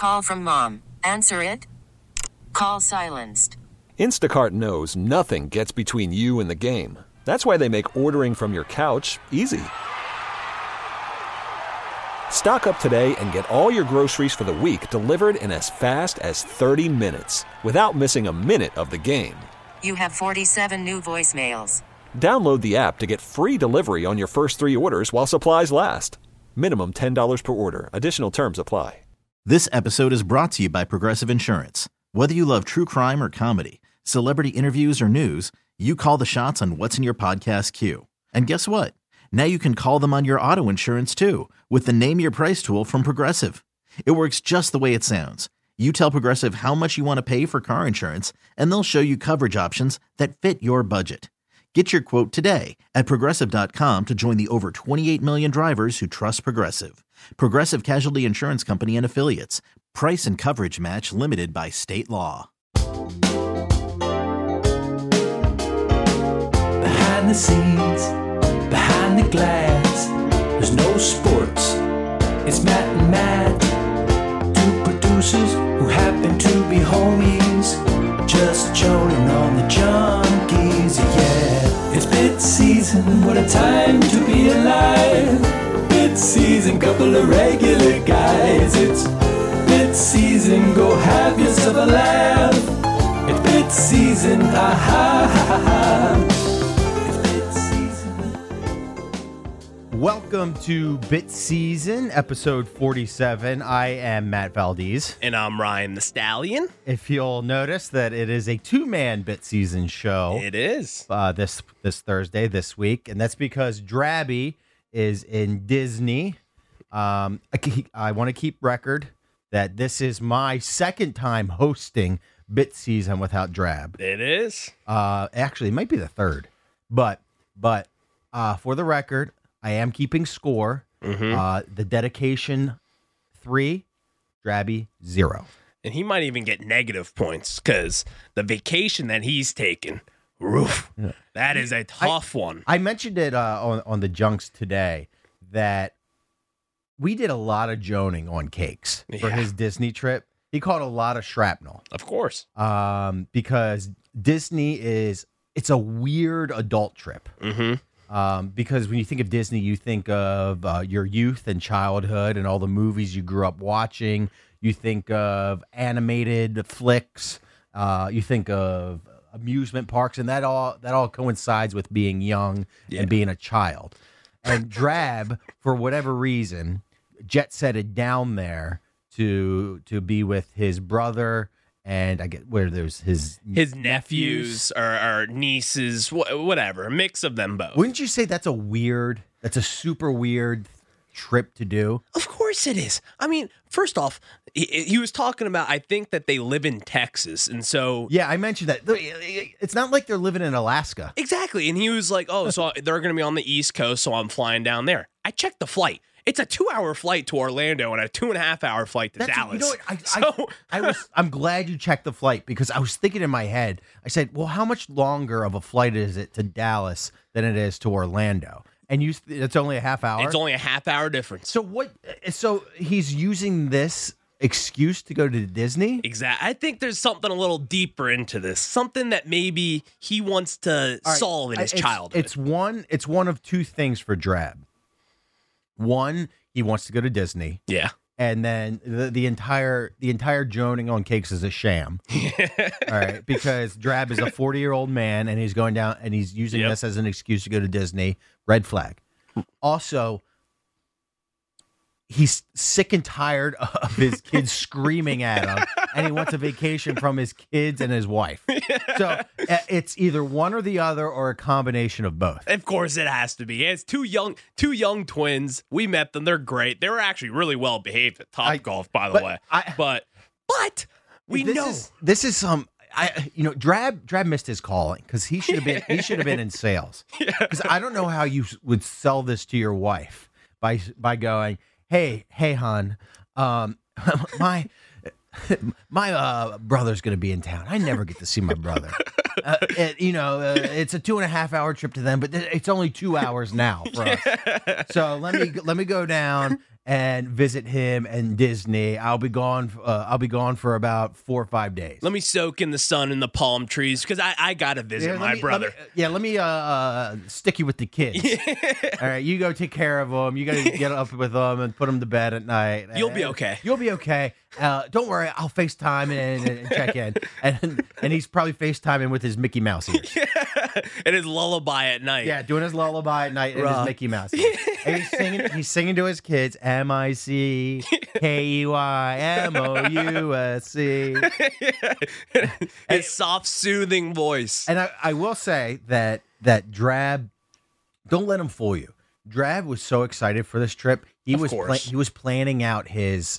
Call from mom. Answer it. Call silenced. Instacart knows nothing gets between you and the game. That's why they make ordering from your couch easy. Stock up today and get all your groceries for the week delivered in as fast as 30 minutes without missing a minute of the game. You have 47 new voicemails. Download the app to get free delivery on your first 3 orders while supplies last. Minimum $10 per order. Additional terms apply. This episode is brought to you by Progressive Insurance. Whether you love true crime or comedy, celebrity interviews or news, you call the shots on what's in your podcast queue. And guess what? Now you can call them on your auto insurance too with the Name Your Price tool from Progressive. It works just the way it sounds. You tell Progressive how much you want to pay for car insurance, and they'll show you coverage options that fit your budget. Get your quote today at Progressive.com to join the over 28 million drivers who trust Progressive. Progressive Casualty Insurance Company and Affiliates. Price and coverage match limited by state law. Behind the scenes, behind the glass, there's no sports. It's Matt and Matt, two producers who happen to be homies, just joning on the junkies, yeah. It's bit season, what a time to be alive. Bit season, couple of regular guys. It's bit season, go have yourself a laugh. It's bit season, ha ha ha ha. Welcome to Bit Season, episode 47. I am Matt Valdez. And I'm Ryan the Stallion. If you'll notice that it is a two-man Bit Season show. It is. This Thursday, this week. And that's because Drabby is in Disney. I want to keep record that this is my second time hosting Bit Season without Drab. It is. Actually, it might be the third. But for the record, I am keeping score. The dedication 3, Drabby 0. And he might even get negative points because the vacation that he's taken, that is a tough one. I mentioned it on the Junks today that we did a lot of joning on Cakes for his Disney trip. He caught a lot of shrapnel. Of course. Because Disney it's a weird adult trip. Because when you think of Disney, you think of your youth and childhood and all the movies you grew up watching. You think of animated flicks. You think of amusement parks, and that all coincides with being young and being a child. And Drab, for whatever reason, jet-setted down there to be with his brother. And I get where there's his nephews or nieces, whatever, a mix of them both. Wouldn't you say that's a super weird trip to do? Of course it is. I mean, first off, he was talking about, I think that they live in Texas. And so. Yeah, I mentioned that. It's not like they're living in Alaska. Exactly. And he was like, oh, so they're going to be on the East Coast, so I'm flying down there. I checked the flight. It's a 2-hour flight to Orlando and a 2.5-hour flight to Dallas. You know what? I'm glad you checked the flight because I was thinking in my head, I said, well, how much longer of a flight is it to Dallas than it is to Orlando? And it's only a half hour? It's only a half-hour difference. So he's using this excuse to go to Disney? Exactly. I think there's something a little deeper into this. Something that maybe he wants to solve in his childhood. It's one of two things for Drab. One, he wants to go to Disney. Yeah. And then the entire joning on Cakes is a sham. All right. Because Drab is a 40-year-old man and he's going down and he's using this as an excuse to go to Disney. Red flag. Also, he's sick and tired of his kids screaming at him, and he wants a vacation from his kids and his wife. So it's either one or the other, or a combination of both. Of course, it has to be. It's two young twins. We met them; they're great. They were actually really well behaved at Topgolf, by the way. But we know this is some. Drab missed his calling because he should have been in sales. Because I don't know how you would sell this to your wife by going, Hey, hon, my brother's going to be in town. I never get to see my brother. It's a 2.5-hour trip to them, but it's only 2 hours now for us. So let me go down and visit him and Disney. I'll be gone for about 4 or 5 days. Let me soak in the sun and the palm trees because I gotta visit my brother. Let me stick you with the kids. All right, you go take care of them. You got to get up with them and put them to bed at night. You'll be okay. You'll be okay. Don't worry, I'll FaceTime and check in. And he's probably FaceTiming with his Mickey Mouse ears. And his lullaby at night. Yeah, doing his lullaby at night and his Mickey Mouse ears. And he's singing to his kids, MICKEYMOUSC. His soft, soothing voice. And I will say that Drab, don't let him fool you. Drab was so excited for this trip. He was planning out his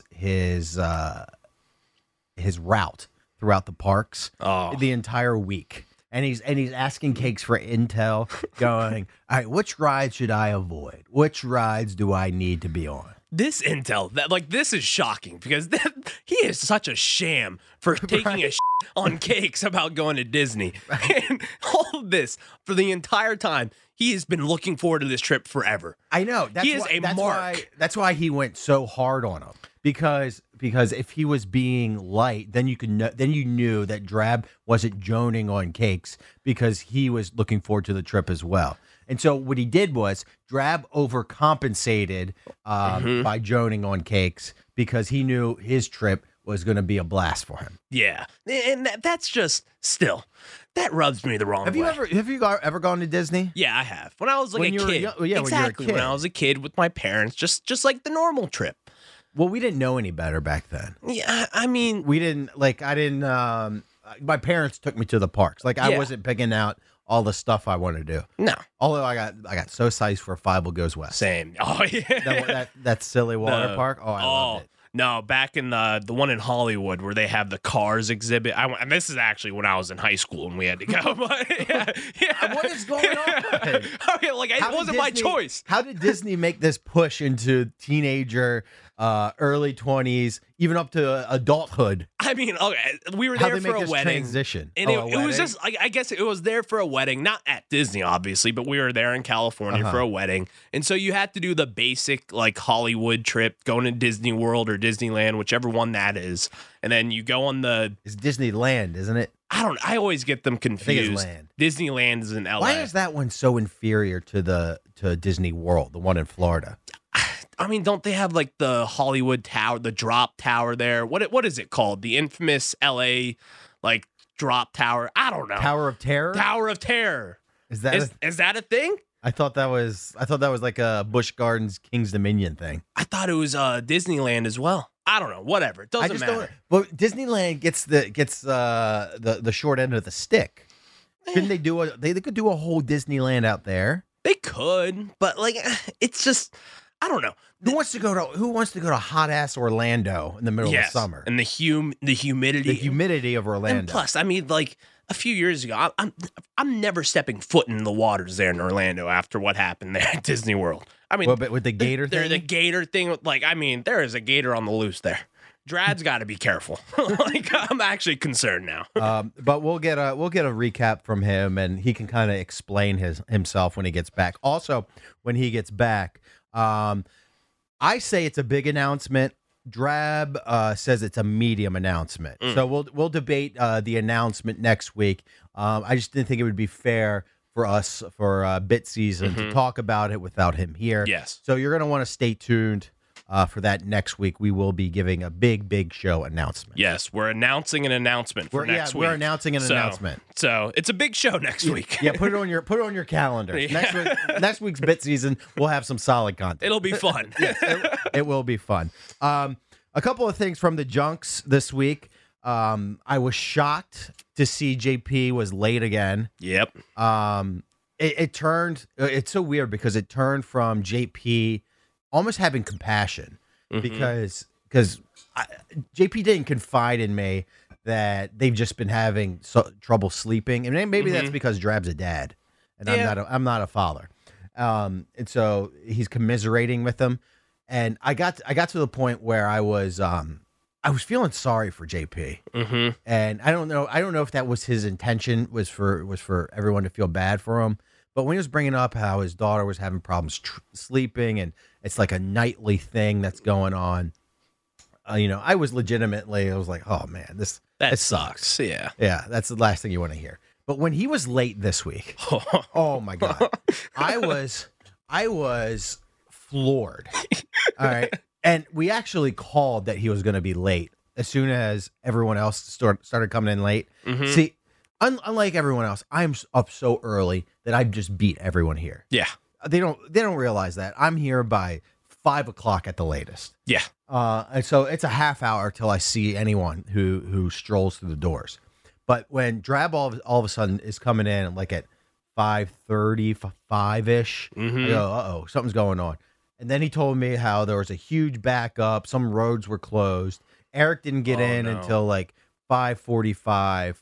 route throughout the parks the entire week. And he's asking Cakes for intel, going, all right, which rides should I avoid? Which rides do I need to be on? This intel, this is shocking because he is such a sham for taking a shit on Cakes about going to Disney. And all of this for the entire time, he has been looking forward to this trip forever. I know. That's why he went so hard on him. Because if he was being light, then you knew that Drab wasn't joning on Cakes because he was looking forward to the trip as well. And so what he did was Drab overcompensated by joning on Cakes because he knew his trip was going to be a blast for him. Yeah, and that's just still that rubs me the wrong way. Have you ever gone to Disney? Yeah, I have. When I was like a kid. Exactly. When I was a kid with my parents, just like the normal trip. Well, we didn't know any better back then. Yeah, I mean, my parents took me to the parks. I wasn't picking out all the stuff I wanted to do. No. Although I got so psyched for Five Goes West. Same. Oh yeah. That silly water park. Oh, I loved it. No, back in the one in Hollywood where they have the Cars exhibit. And this is actually when I was in high school and we had to go. But yeah. What is going on? Okay, it wasn't my choice. How did Disney make this push into teenager, early 20s, even up to adulthood? I mean, okay, we were there for a wedding. Transition? And it was just, I guess it was there for a wedding, not at Disney, obviously, but we were there in California for a wedding. And so you had to do the basic, Hollywood trip, going to Disney World or Disneyland, whichever one that is. And then you go on It's Disneyland, isn't it? I always get them confused. I think it's Land. Disneyland is in LA. Why is that one so inferior to Disney World, the one in Florida? I mean, don't they have the Hollywood Tower, the drop tower there? What is it called? The infamous LA drop tower? I don't know. Tower of Terror? Tower of Terror. Is that a thing? I thought that was like a Busch Gardens King's Dominion thing. I thought it was Disneyland as well. I don't know. Whatever. It doesn't matter. Well, Disneyland gets the short end of the stick. Couldn't they do they could do a whole Disneyland out there? They could, but it's just I don't know. Who wants to go to hot ass Orlando in the middle of summer? And the humidity. The humidity of Orlando. And plus, I mean, a few years ago, I'm never stepping foot in the waters there in Orlando after what happened there at Disney World. I mean, but with the gator thing? The gator thing, there is a gator on the loose there. Drad's got to be careful. I'm actually concerned now. But we'll get a recap from him, and he can kind of explain himself when he gets back. Also, when he gets back, I say it's a big announcement. Drab says it's a medium announcement. So we'll debate the announcement next week. I just didn't think it would be fair for us for Bit Season to talk about it without him here. Yes. So you're going to want to stay tuned for that next week. We will be giving a big show announcement. Yes, we're announcing an announcement for next week. We're announcing an announcement. So it's a big show next week. Yeah, put it on your calendar. Yeah. Next week's Bit Season, we'll have some solid content. It'll be fun. Yes, it will be fun. A couple of things from the junks this week. I was shocked to see JP was late again. Yep. It turned. It's so weird because it turned from JP almost having compassion because JP didn't confide in me that they've just been having trouble sleeping, and maybe that's because Drab's a dad and I'm not a father, and so he's commiserating with them. And I got to the point where I was feeling sorry for JP, and I don't know if that was his intention was for everyone to feel bad for him, But when he was bringing up how his daughter was having problems sleeping, and it's like a nightly thing that's going on, I was like, oh man, this sucks. Yeah. Yeah, that's the last thing you want to hear. But when he was late this week, oh my God, I was floored. All right. And we actually called that he was going to be late as soon as everyone else started coming in late. Mm-hmm. See, unlike everyone else, I'm up so early that I just beat everyone here. Yeah. They don't realize that. I'm here by 5 o'clock at the latest. Yeah. And so it's a half hour till I see anyone who strolls through the doors. But when Drab all of a sudden is coming in like at 5:30, 5-ish, I go, uh-oh, something's going on. And then he told me how there was a huge backup. Some roads were closed. Eric didn't get in until like 5:45.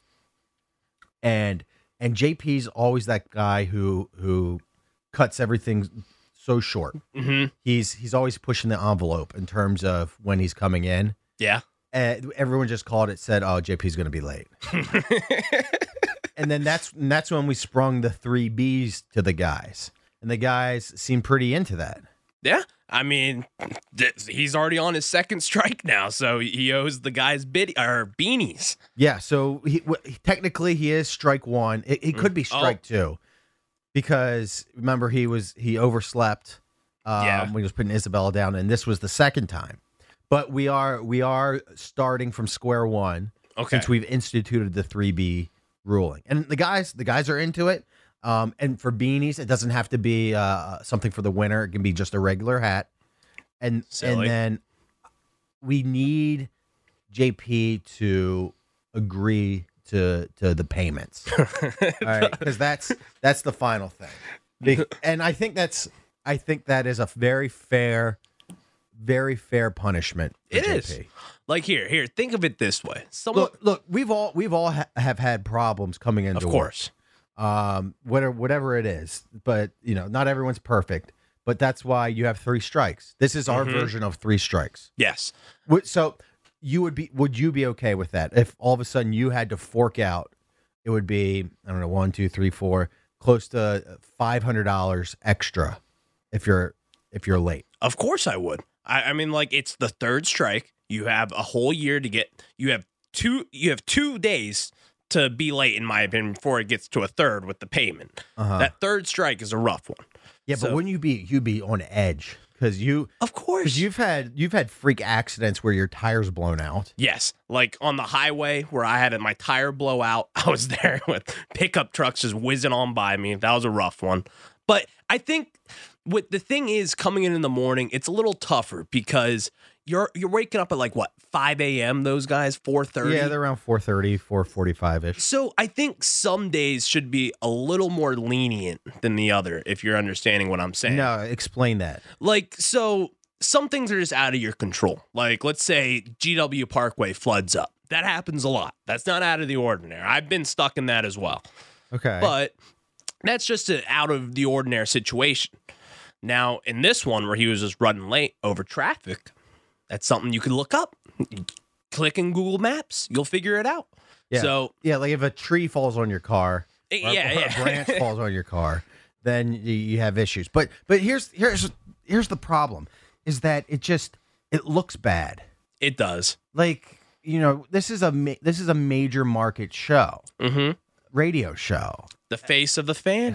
And JP's always that guy who cuts everything so short. Mm-hmm. He's always pushing the envelope in terms of when he's coming in. Yeah. Everyone just said, oh, JP's going to be late. And then that's when we sprung the 3 Bs to the guys. And the guys seemed pretty into that. Yeah. I mean, he's already on his second strike now, so he owes the guys beanies. Yeah, so technically he is strike 1. He could be strike 2. Because remember he overslept when he was putting Isabella down, and this was the second time. But we are starting from square one since we've instituted the 3B ruling, and the guys are into it. And for beanies, it doesn't have to be something for the winter; it can be just a regular hat. And then we need JP to agree to the payments, all right? Because that's the final thing. And I think that is a very fair punishment for it JP. is. Like here, think of it this way. Look, we've all have had problems coming into of course. Whatever it is, but not everyone's perfect. But that's why you have 3 strikes. This is our version of 3 strikes. Yes. So would you be okay with that if all of a sudden you had to fork out? It would be, I don't know, 1, 2, 3, 4, close to $500 extra if you're late. Of course I would. I mean, like, it's the 3rd strike. You have a whole year to get. You have 2 days to be late, in my opinion, before it gets to a 3rd with the payment. That 3rd strike is a rough one. Yeah, but wouldn't you'd be on edge because of course, you've had freak accidents where your tires blown out. Yes, like on the highway where I had my tire blow out. I was there with pickup trucks just whizzing on by me. That was a rough one. But I think the thing is, coming in the morning, it's a little tougher because you're waking up at like what, 5 a.m. Those guys, 4:30. Yeah, they're around 4:30, 4:45-ish. So I think some days should be a little more lenient than the other, if you're understanding what I'm saying. No, explain that. Like, so some things are just out of your control. Like, let's say GW Parkway floods up. That happens a lot. That's not out of the ordinary. I've been stuck in that as well. Okay. But that's just an out of the ordinary situation. Now, in this one where he was just running late over traffic, that's something you can look up. Click in Google Maps. You'll figure it out. Yeah. So, yeah, like if a tree falls on your car, or a branch falls on your car, then you have issues. But here's the problem, is that it looks bad. It does. Like, this is a major market show, radio show. The face of the fan.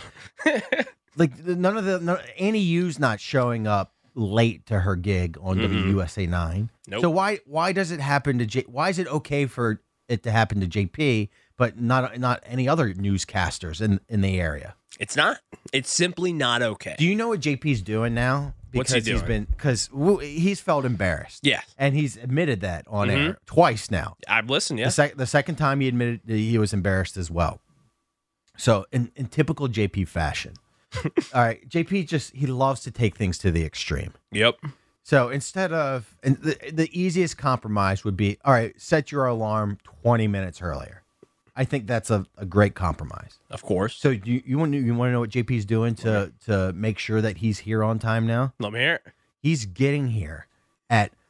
Like Annie Yu's not showing up late to her gig on WUSA 9. Nope. So why does it happen to why is it okay for it to happen to JP but not any other newscasters in the area? It's not. It's simply not okay. Do you know what JP's doing now? What's he doing? Because he's felt embarrassed. Yeah. And he's admitted that on air twice now. I've listened, yeah. The second time he admitted that he was embarrassed as well. So in typical JP fashion, all right, JP he loves to take things to the extreme. Yep. So instead of, and the easiest compromise would be, all right, set your alarm 20 minutes earlier. I think that's a great compromise. Of course. So you want to know what JP's doing to make sure that he's here on time now? Let me hear it. He's getting here at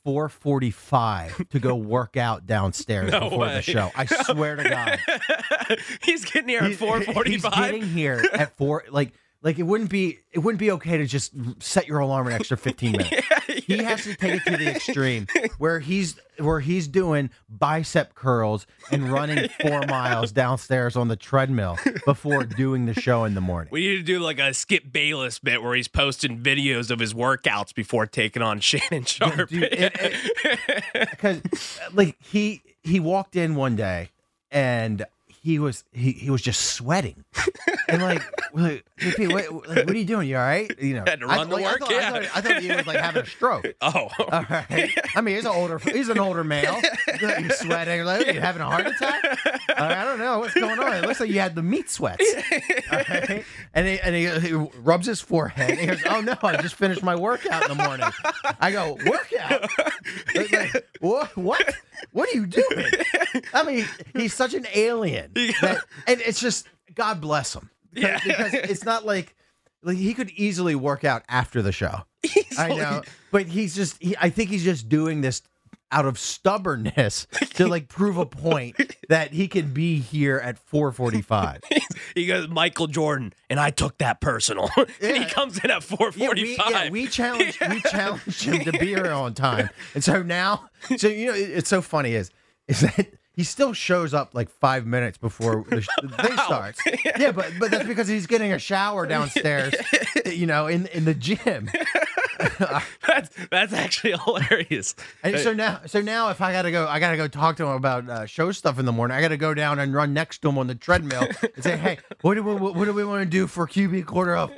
4:45 to go work out downstairs No before way. the show. I swear to God. He's getting here at 4:45. He's getting here at 4. Like it wouldn't be okay to just set your alarm an extra 15 minutes. He has to take it to the extreme where he's doing bicep curls and running 4 miles downstairs on the treadmill before doing the show in the morning. We need to do like a Skip Bayless bit where he's posting videos of his workouts before taking on Shannon Sharp. Because like he walked in one day and he was just sweating. And like JP, what are you doing? You all right? You know, Had to run to work? I thought he was like having a stroke. Oh, All right. I mean, he's an older male. You're sweating. Like, you having a heart attack? I don't know what's going on. It looks like you had the meat sweats. All right. And he rubs his forehead. And he goes, "Oh no, I just finished my workout in the morning." I go, "Workout? Like, what? What are you doing?" I mean, he's such an alien. And it's just, God bless him. Because it's not like he could easily work out after the show. I know, but I think he's just doing this out of stubbornness to like prove a point that he can be here at 4:45. He goes, Michael Jordan, and I took that personal. And he comes in at 4:45. We challenged him to be here on time, and so now, you know, it's so funny is that he still shows up like 5 minutes before the thing starts. Yeah, but that's because he's getting a shower downstairs, you know, in the gym. That's actually hilarious. And so now if I gotta go talk to him about show stuff in the morning. I gotta go down and run next to him on the treadmill and say, "Hey, what do we want to do for QB quarter up?"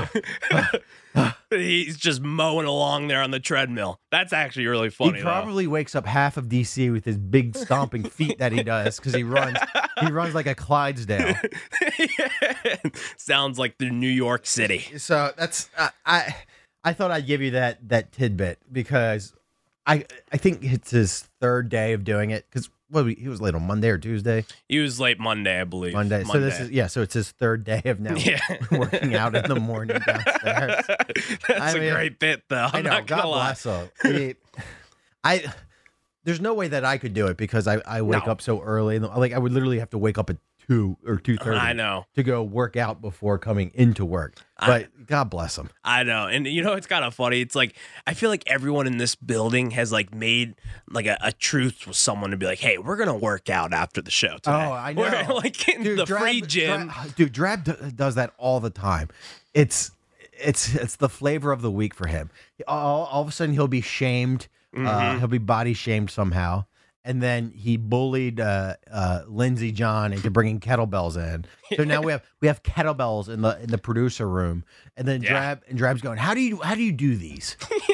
He's just mowing along there on the treadmill. That's actually really funny. He probably wakes up half of DC with his big stomping feet that he does because he runs like a Clydesdale. Sounds like the New York City. So that's I thought I'd give you that tidbit because I think it's his third day of doing it because he was late on Monday or Tuesday. He was late Monday, I believe. Monday. So this is so it's his third day of now working out in the morning downstairs. That's a great bit, though. I'm not gonna lie. God bless him. There's no way that I could do it because I wake up so early. Like I would literally have to wake up at 2 or 2:30. I know, to go work out before coming into work. But God bless him. I know, and you know it's kind of funny. It's like I feel like everyone in this building has like made like a truce with someone to be like, "Hey, we're gonna work out after the show today." Oh, I know. We're like in the free gym. Drab does that all the time. It's the flavor of the week for him. All of a sudden he'll be shamed. He'll be body shamed somehow. And then he bullied Lindsey John into bringing kettlebells in. So now we have kettlebells in the producer room. And then Drab's going, how do you do these?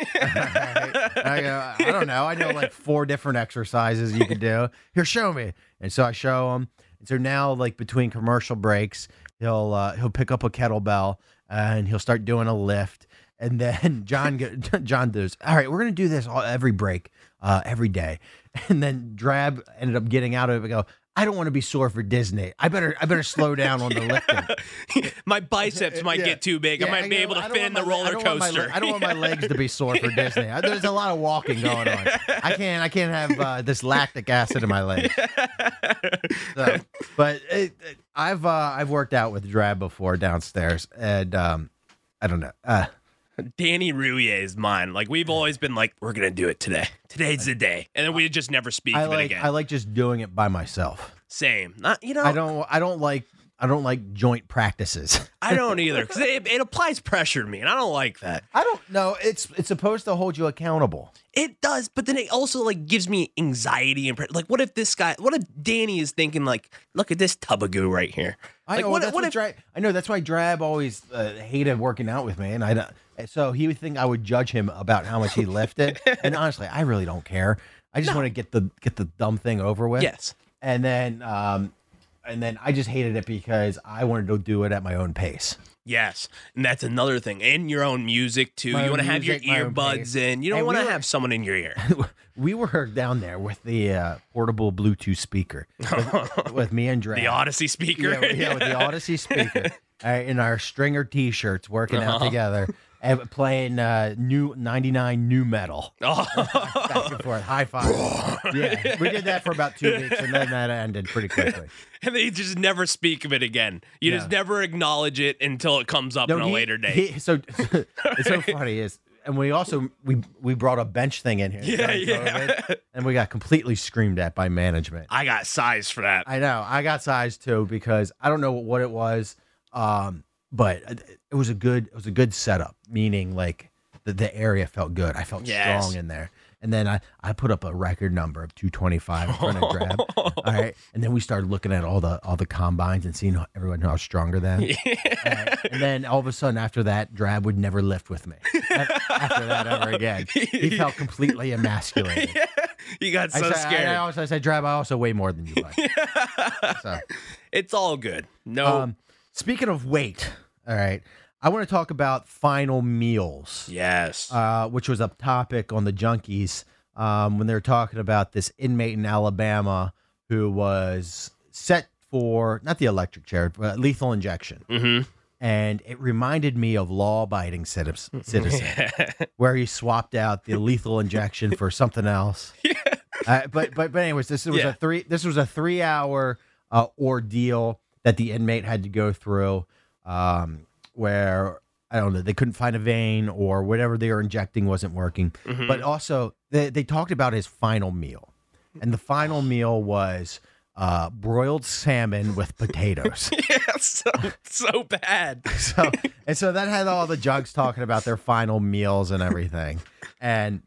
I go, I don't know. I know like 4 different exercises you could do. Here, show me. And so I show him. And so now, like between commercial breaks, he'll pick up a kettlebell and he'll start doing a lift. And then John does, all right, we're gonna do this every break, every day. And then Drab ended up getting out of it and go, I don't want to be sore for Disney. I better slow down on the lifting. My biceps might get too big. I might be able to fit in the roller coaster. I don't want my legs to be sore for Disney. There's a lot of walking going on. I can't have this lactic acid in my legs. So, but I've worked out with Drab before downstairs, and I don't know. Danny Rouillet is mine. Like we've always been like, we're gonna do it today. Today's the day, and then we just never speak of it again. I like just doing it by myself. Same. Not, you know. I don't like joint practices. I don't either because it applies pressure to me, and I don't like that. I don't know. It's supposed to hold you accountable. It does, but then it also like gives me anxiety and like, what if Danny is thinking like, look at this tub of goo right here. I know. I know that's why Drab always hated working out with me, and so he would think I would judge him about how much he lifted. And honestly, I really don't care. I just want to get the dumb thing over with. Yes. And then I just hated it because I wanted to do it at my own pace. Yes, and that's another thing. And your own music too. You want to have your earbuds in. You don't want to have someone in your ear. We were down there with the portable Bluetooth speaker with me and Drab. The Odyssey speaker. Yeah, with the Odyssey speaker. In our Stringer T-shirts, working out together. and playing new 99 new metal. Oh. Back and forth, high five. Yeah, we did that for about 2 weeks, and then that ended pretty quickly. And they just never speak of it again. You just never acknowledge it until it comes up on a later date. So it's so funny is, and we also we brought a bench thing in here. Yeah. And we got completely screamed at by management. I got size for that. I know. I got size too because I don't know what it was, but it was a good setup. Meaning like the area felt good. I felt strong in there. And then I put up a record number of 225 in front of Drab. All right, and then we started looking at all the combines and seeing everyone how stronger than. And then all of a sudden after that, Drab would never lift with me. After that ever again, he felt completely emasculated. Yeah. You got so scared. I said, Drab, I also weigh more than you. So it's all good. No. Speaking of weight, all right, I want to talk about final meals. Yes. Which was a topic on the Junkies when they were talking about this inmate in Alabama who was set for, not the electric chair, but lethal injection. Mm-hmm. And it reminded me of Law-Abiding Citizen, where he swapped out the lethal injection for something else. Yeah. But anyways, this was a 3 hour ordeal that the inmate had to go through. Where, I don't know, they couldn't find a vein or whatever they were injecting wasn't working. Mm-hmm. But also, they talked about his final meal. And the final meal was broiled salmon with potatoes. Yeah, so bad. So that had all the jugs talking about their final meals and everything. And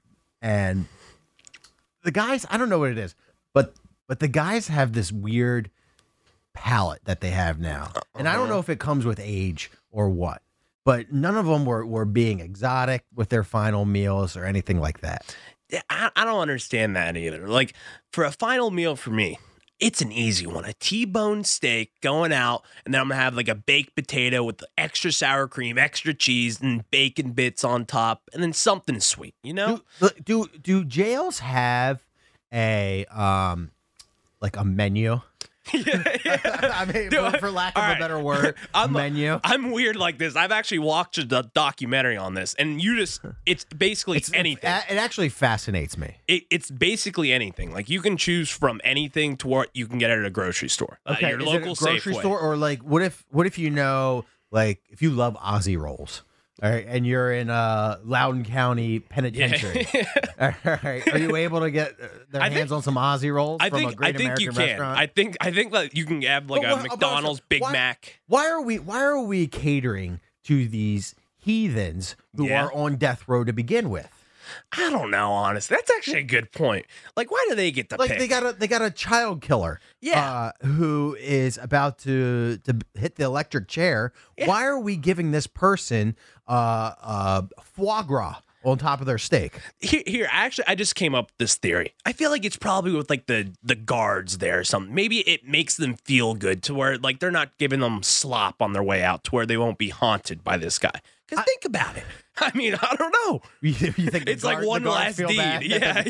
the guys, I don't know what it is, but the guys have this weird palate that they have now. And I don't know if it comes with age or what, but none of them were being exotic with their final meals or anything like that. Yeah, I don't understand that either. Like, for a final meal for me, it's an easy one. A T-bone steak going out, and then I'm going to have like a baked potato with extra sour cream, extra cheese, and bacon bits on top, and then something sweet, you know? Do jails have a like a menu? Yeah. I mean, for lack of a better word, menu. I'm weird like this. I've actually watched a documentary on this, and it's basically anything. It actually fascinates me. It's basically anything. Like, you can choose from anything to what you can get at a grocery store. Okay, your is local it a grocery Safeway. store, or like what if you know, like if you love Aussie rolls. All right, and you're in Loudoun County Penitentiary. All right, are you able to get their hands on some Aussie rolls from a great American restaurant? I think that you can have like a McDonald's Big Mac. Why are we catering to these heathens who are on death row to begin with? I don't know, honestly. That's actually a good point. Like, why do they get to pick? They got a child killer, who is about to hit the electric chair. Yeah. Why are we giving this person foie gras on top of their steak? Here, actually, I just came up with this theory. I feel like it's probably with like the guards there or something. Maybe it makes them feel good to where like they're not giving them slop on their way out to where they won't be haunted by this guy. Because think about it. I mean, I don't know. You think it's like one last deed? Yeah.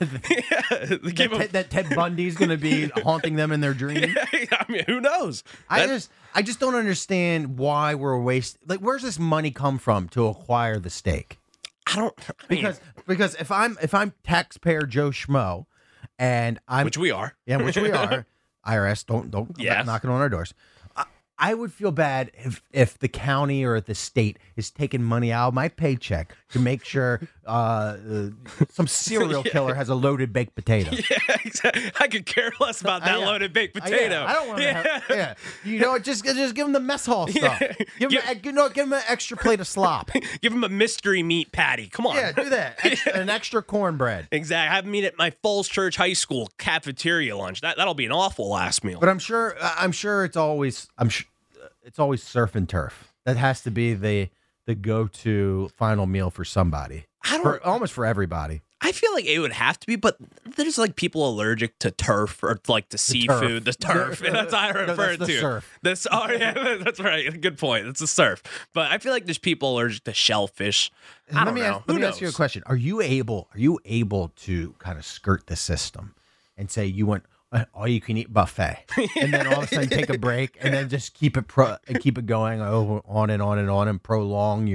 That Ted Bundy's going to be haunting them in their dreams. I mean, who knows? I just don't understand why we're wasting. Like, where's this money come from to acquire the steak? Because if I'm taxpayer Joe Schmo, and which we are, IRS don't knocking on our doors. I would feel bad if the county or the state is taking money out of my paycheck to make sure some serial killer has a loaded baked potato. Yeah, exactly. I could care less about that loaded baked potato. I don't want to. You know, just give them the mess hall stuff. Give them an extra plate of slop. Give them a mystery meat patty. Come on. Yeah, do that. An extra cornbread. Exactly. Have them eat at my Falls Church High School cafeteria lunch. That'll be an awful last meal. But I'm sure it's always surf and turf. That has to be the go-to final meal for somebody. Almost for everybody. I feel like it would have to be, but there's like people allergic to turf or like to seafood. The turf. That's how I refer to it. Surf. That's right. Good point. It's a surf. But I feel like there's people allergic to shellfish. I don't know. Let me ask you a question. Are you able to kind of skirt the system and say you want all you can eat buffet, and then all of a sudden take a break, and then just keep it going on and on and on, and prolong your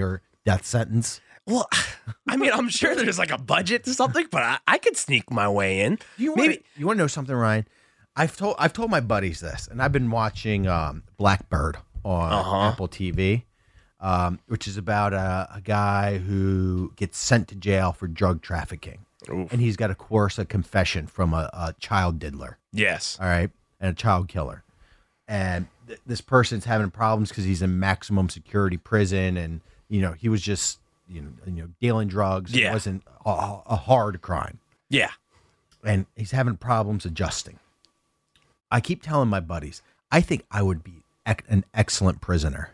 death sentence. Well, I mean, I'm sure there's like a budget to something, but I could sneak my way in. You want to know something, Ryan? I've told my buddies this, and I've been watching Blackbird on Apple TV, which is about a guy who gets sent to jail for drug trafficking. Oof. And he's got to coerce a confession from a child diddler. Yes. All right. And a child killer. And this person's having problems because he's in maximum security prison. And, he was just, dealing drugs. Yeah. It wasn't a hard crime. Yeah. And he's having problems adjusting. I keep telling my buddies, I think I would be an excellent prisoner.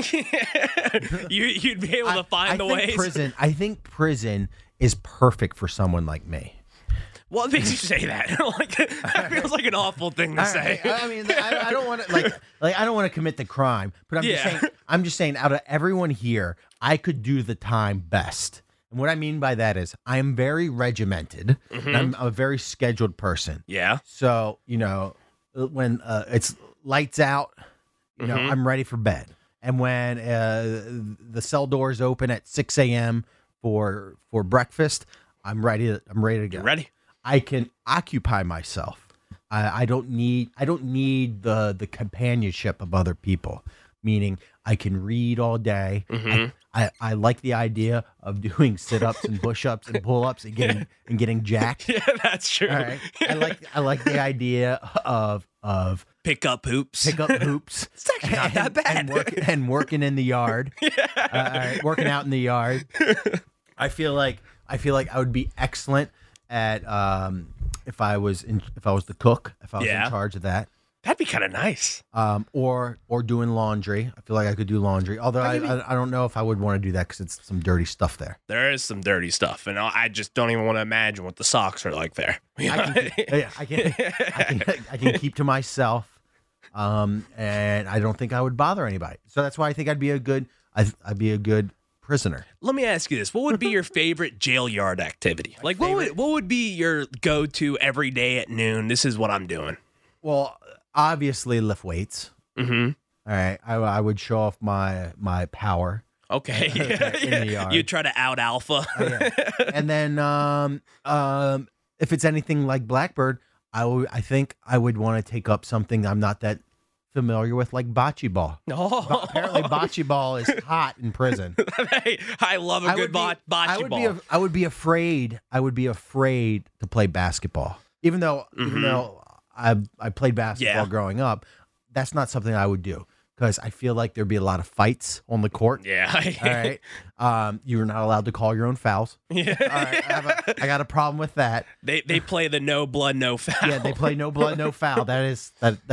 You'd be able to find the ways. I think prison is perfect for someone like me. What makes you say that? That feels like an awful thing to say. I mean, I don't want to I don't want to commit the crime, but I'm just saying, out of everyone here, I could do the time best. And what I mean by that is, I'm very regimented. And I'm a very scheduled person. Yeah. So when it's lights out, I'm ready for bed. And when the cell doors open at 6 a.m. for breakfast, I'm ready to go. You're ready. I can occupy myself. I don't need the companionship of other people. Meaning, I can read all day. I like the idea of doing sit-ups and push-ups and pull-ups and getting jacked. Yeah, that's true. All right. I like the idea of pick up hoops. It's actually not that bad. And working in the yard. Working out in the yard. I feel like I would be excellent at if I was the cook, if I was in charge of that. That'd be kind of nice. Or doing laundry. I feel like I could do laundry. Although I don't know if I would want to do that because it's some dirty stuff there. There is some dirty stuff, and I just don't even want to imagine what the socks are like there. I can keep to myself, and I don't think I would bother anybody. So that's why I think I'd be a good prisoner. Let me ask you this: what would be your favorite jail yard activity? Like, what would be your go-to every day at noon? This is what I'm doing. Well, obviously lift weights. Mm-hmm. All right, I would show off my power. Okay. In the yard. You try to out alpha. And then if it's anything like Blackbird, I think I would want to take up something I'm not that familiar with, like bocce ball. Oh. Apparently bocce ball is hot in prison. Hey, I love a good bocce ball. I would be afraid to play basketball. Even though I played basketball growing up, that's not something I would do. Because I feel like there'd be a lot of fights on the court. Yeah. All right. You're not allowed to call your own fouls. Yeah. All right. I got a problem with that. They play the no blood, no foul. Yeah, they play no blood, no foul. That's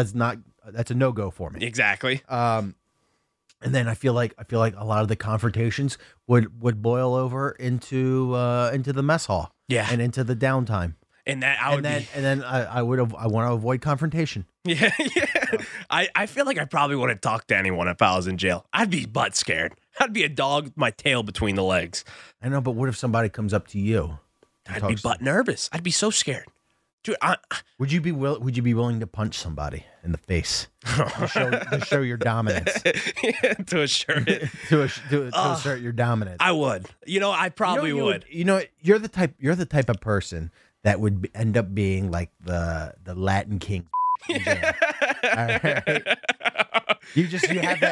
a no-go for me. Exactly. And then I feel like a lot of the confrontations would boil over into the mess hall. Yeah. And into the downtime. And that I want to avoid confrontation. Yeah. I feel like I probably wouldn't talk to anyone if I was in jail. I'd be butt scared. I'd be a dog with my tail between the legs. I know, but what if somebody comes up to you? I'd be butt nervous. I'd be so scared. Dude, would you be willing to punch somebody in the face to show your dominance? To assert it. to assert your dominance. I would. I probably would. You're the type of person that would end up being like the Latin king. All right. You have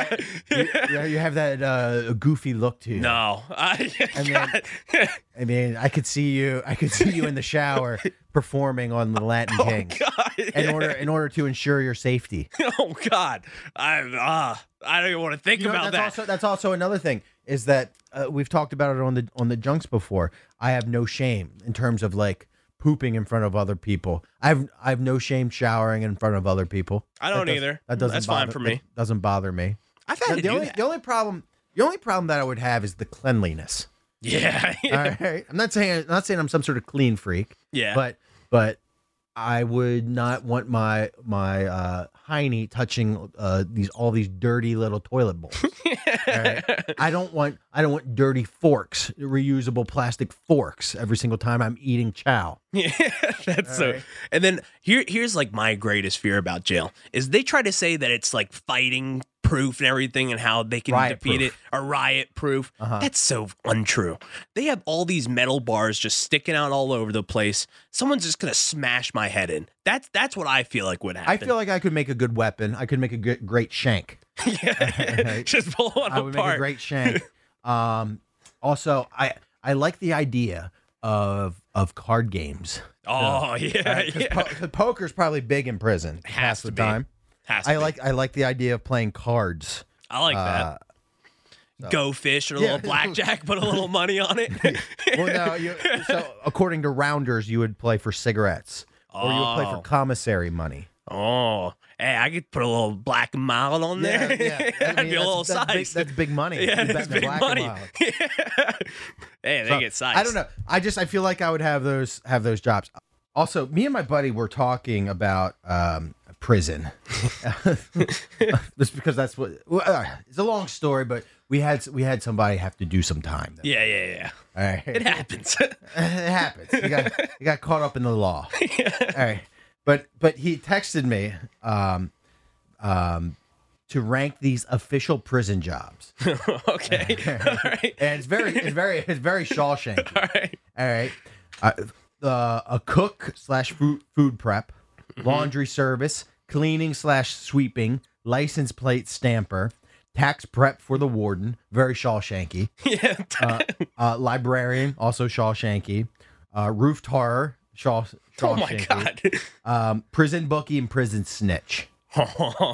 that goofy look to you. No, I could see you in the shower performing on the Latin King. God, in order to ensure your safety. Oh God, I don't even want to think about that. That's also another thing is that we've talked about it on the junks before. I have no shame in terms of like pooping in front of other people. I have no shame showering in front of other people. I don't either. That's fine for me. That doesn't bother me. I've had to do that. The only problem that I would have is the cleanliness. Yeah. All right. I'm not saying I'm some sort of clean freak. Yeah. But I would not want my hiney touching all these dirty little toilet bowls. Right? I don't want dirty forks, reusable plastic forks every single time I'm eating chow. Yeah, that's so. Right. And then here's like my greatest fear about jail is they try to say that it's like fighting proof and everything and how they can Riot defeat proof. it. A riot proof. That's so untrue. They have all these metal bars just sticking out all over the place. Someone's just going to smash my head in. That's what I feel like would happen. I feel like I could make a good weapon. I could make a great shank. yeah. Just pull one I would make a apart. great shank. Also, I like the idea of card games. Oh, yeah. Because poker's probably big in prison. Has half to the be. time. Has to I be. like the idea of playing cards. I like that. Go fish or a little blackjack, put a little money on it. Well, no. So according to Rounders, you would play for cigarettes, or you would play for commissary money. Oh, hey, I could put a little black and mild on there. That'd be a little size. That's big money. Yeah, You that's bet in big the black and money. mild. Hey, they So, get size. I don't know. I feel like I would have those jobs. Also, me and my buddy were talking about prison. Just because that's what it's a long story, but we had somebody have to do some time. Yeah. All right. It happens. It happens. You got caught up in the law. All right. But he texted me to rank these official prison jobs. Okay. All right. And it's very Shawshank. All right. All right. A cook / food prep, laundry service, cleaning / sweeping, license plate stamper, tax prep for the warden, very Shawshanky. Yeah. Librarian, also Shawshanky. Roof horror, Shawshanky. Oh my God. Prison bookie and prison snitch. All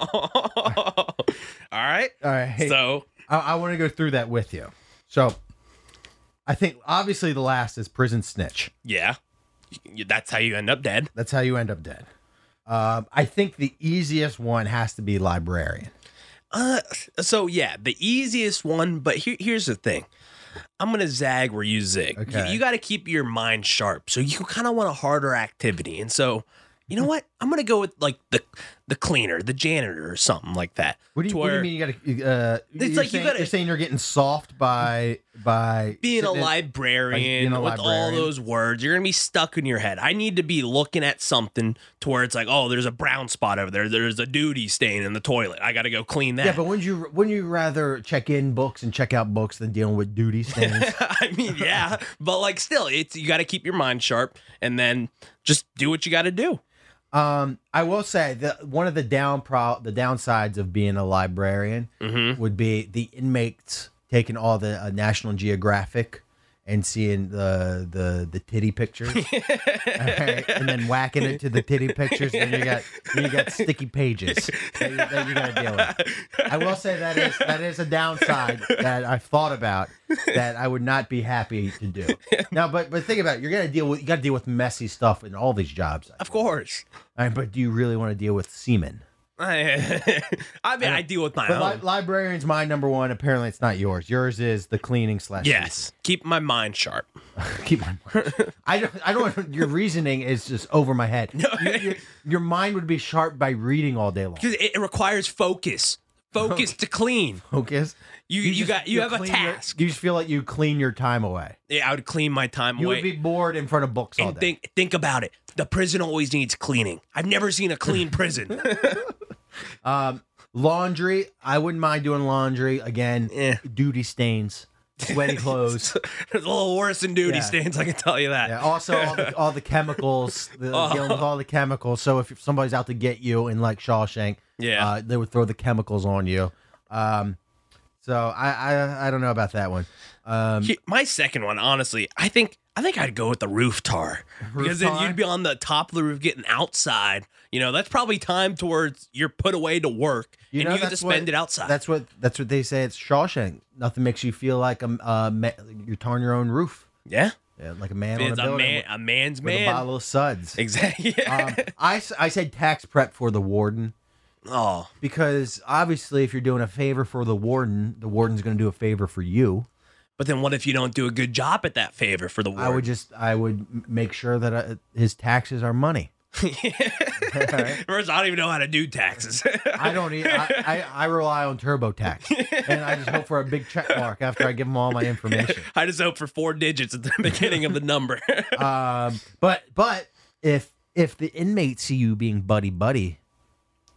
right. All right. So I want to go through that with you. So I think obviously the last is prison snitch. yeah, that's how you end up dead. That's how you end up dead. I think the easiest one has to be librarian. So yeah, the easiest one. But here's the thing. I'm gonna zag where you zig. Okay. You got to keep your mind sharp. So you kind of want a harder activity. And so, you know what? I'm gonna go with like the cleaner, the janitor, or something like that. What do you mean? You got to? You're saying you're getting soft by being a sitting in- librarian being a with all librarian. those words. You're gonna be stuck in your head. I need to be looking at something to where it's like, oh, there's a brown spot over there. There's a duty stain in the toilet. I got to go clean that. Yeah, but wouldn't you rather check in books and check out books than dealing with duty stains? I mean, yeah, but like still, you got to keep your mind sharp and then just do what you got to do. I will say that one of the downsides of being a librarian would be the inmates taking all the National Geographic and seeing the titty pictures, right? And then whacking it to the titty pictures, and you got sticky pages that you got to deal with. I will say that is a downside that I've thought about that I would not be happy to do. Now, but think about it. You got to deal with messy stuff in all these jobs. Of course. But do you really want to deal with semen? I mean, I deal with my But own. librarian's my number one. Apparently, it's not yours. Yours is the cleaning / Yes, keep my mind sharp. Keep my mind. I don't. Your reasoning is just over my head. No. Your mind would be sharp by reading all day long. Because it requires focus. Focus to clean. Focus. You have a task. You just feel like you clean your time away. Yeah, I would clean my time You away. would be bored in front of books all and day. think about it. The prison always needs cleaning. I've never seen a clean prison. Laundry. I wouldn't mind doing laundry again. Eh. Duty stains, sweaty clothes. It's a little worse than duty Yeah. stains, I can tell you that. Yeah, also, all the chemicals, dealing with all the chemicals. So if somebody's out to get you in like Shawshank, Yeah. they would throw the chemicals on you. So I don't know about that one. My second one, honestly, I think I'd go with the roof tar. Because then tar? you'd be on the top of the roof getting outside. You know, that's probably time towards you're put away to work and you get to that's spend it outside. That's what they say. It's Shawshank. Nothing makes you feel like you're tarring your own roof. yeah. Yeah, like a man It's on a building a man's with a man. bottle of suds. Exactly. I said tax prep for the warden. Oh, Because obviously, if you're doing a favor for the warden's going to do a favor for you. but then what if you don't do a good job at that favor for the ward? I would make sure that his taxes are money. First, I don't even know how to do taxes. I don't. I rely on TurboTax, and I just hope for a big check mark after I give them all my information. I just hope for 4 digits at the beginning of the number. But if the inmates see you being buddy,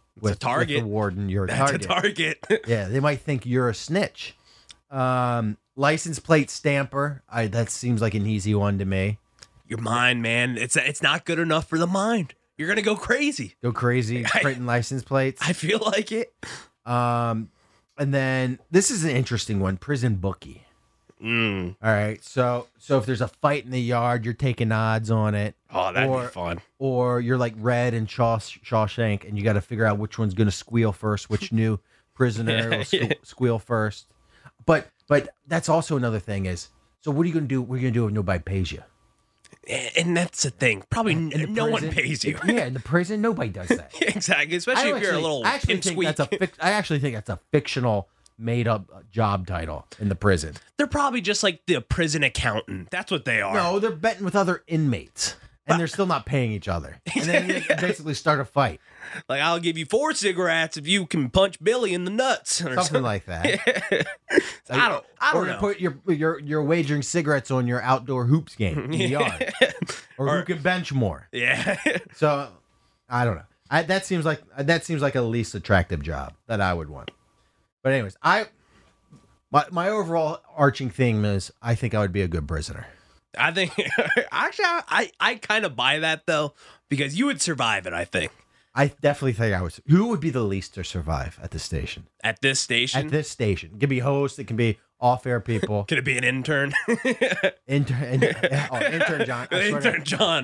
with a target. with the warden. You're a That's target. a target. Yeah, they might think you're a snitch. License plate stamper. That seems like an easy one to me. Your mind, man. It's not good enough for the mind. You're gonna go crazy. Go crazy printing license plates. I feel like it. And then this is an interesting one. Prison bookie. All right. So if there's a fight in the yard, you're taking odds on it. Oh, that'd be fun. Or you're like Red and Shawshank, and you got to figure out which one's going to squeal first, which new prisoner will squeal first. But that's also another thing is, so what are you going to do? What are you going to do if nobody pays you? And that's the thing. Probably In no prison- one pays you. Yeah, in the prison, nobody does that. Exactly. Especially if you're a little I actually think that's a fictional, made-up job title in the prison. They're probably just like the prison accountant. That's what they are. No, they're betting with other inmates, and they're still not paying each other. And then you basically start a fight. Like, I'll give you 4 cigarettes if you can punch Billy in the nuts. Or Something like that. I don't or know. Put you're wagering cigarettes on your outdoor hoops game in the yard, or who can bench more. Yeah. So I don't know. That seems like a least attractive job that I would want. But anyways, my overall arching theme is I think I would be a good prisoner. I think, actually, I kind of buy that, though, because you would survive it, I think. I definitely think I would. Who would be the least to survive at the station? At this station? At this station. It can be hosts. It can be off-air people. Could it be an intern? Intern John. I swear to- Intern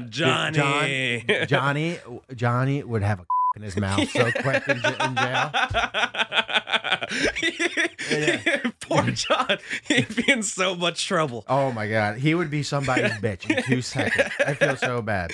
Johnny. Johnny would have a in his mouth so quick in jail. Poor John. He'd be in so much trouble. Oh my God, he would be somebody's bitch in 2 seconds. I feel so bad.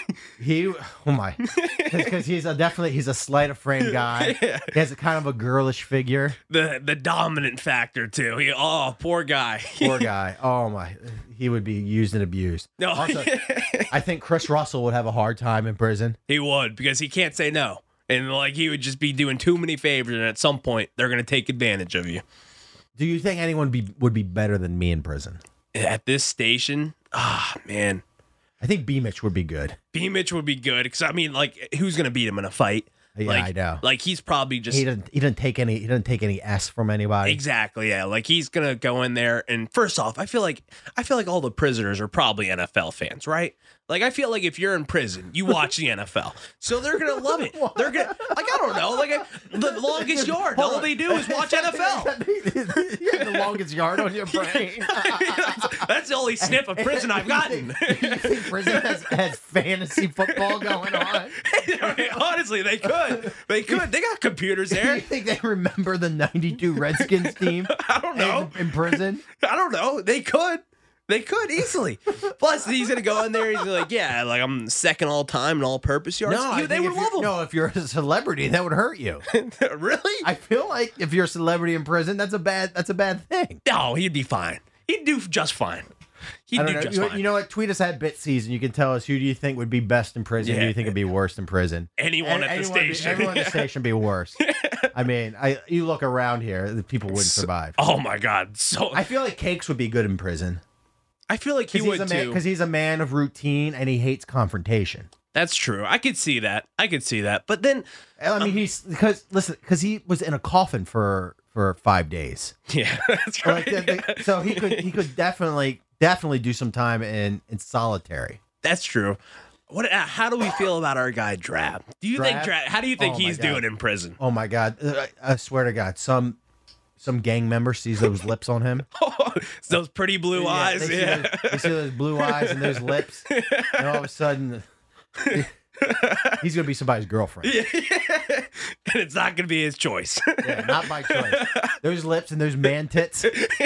Because he's a sleight of frame guy. He has a kind of a girlish figure. The dominant factor too. Poor guy. Poor guy. Oh my, he would be used and abused. No. Also, I think Chris Russell would have a hard time in prison. He would, because he can't say no. And like he would just be doing too many favors, and at some point they're gonna take advantage of you. Do you think anyone would be better than me in prison? At this station, man. I think B Mitch would be good. B Mitch would be good, because I mean, like, who's gonna beat him in a fight? Yeah, like, I know. Like he's probably just He doesn't take any S from anybody. exactly, yeah. Like he's gonna go in there, and first off, I feel like all the prisoners are probably NFL fans, right? Like I feel like if you're in prison, you watch the NFL, so they're gonna love it. They're gonna I don't know, the longest yard. All they do is watch NFL. You have the longest yard on your brain. That's the only snip of prison I've gotten. You think prison has fantasy football going on? I mean, honestly, they could. They got computers You there. think they remember the '92 Redskins team? I don't know. In prison? I don't know. They could. They could easily. Plus, he's gonna go in there. He's like, yeah, like I'm second all time in all purpose yards. They would love him. No, if you're a celebrity, that would hurt you. Really? I feel like if you're a celebrity in prison, that's a bad thing. No, he'd be fine. He'd do just fine. He'd I do don't know. just fine. You know what? Tweet us at Bit Season. You can tell us who do you think would be best in prison. Who do you think would be worst in prison? Anyone at the station. Everyone at the station would be worse. I mean, you look around here, the people wouldn't survive. Oh my God! So I feel like Cakes would be good in prison. I feel like he would too. Because he's a man of routine and he hates confrontation. That's true. I could see that. But then, I mean, because he was in a coffin for 5 days. yeah, that's right. So he could definitely do some time in solitary. That's true. How do we feel about our guy Drab? Do you think Drab? How do you think Oh, my he's God. doing in prison? Oh my God! I swear to God, some gang member sees those lips on him. Those pretty blue eyes. They see those blue eyes and those lips, and all of a sudden, he's gonna be somebody's girlfriend. And it's not going to be his choice. Yeah, not by choice. Those lips and those man tits.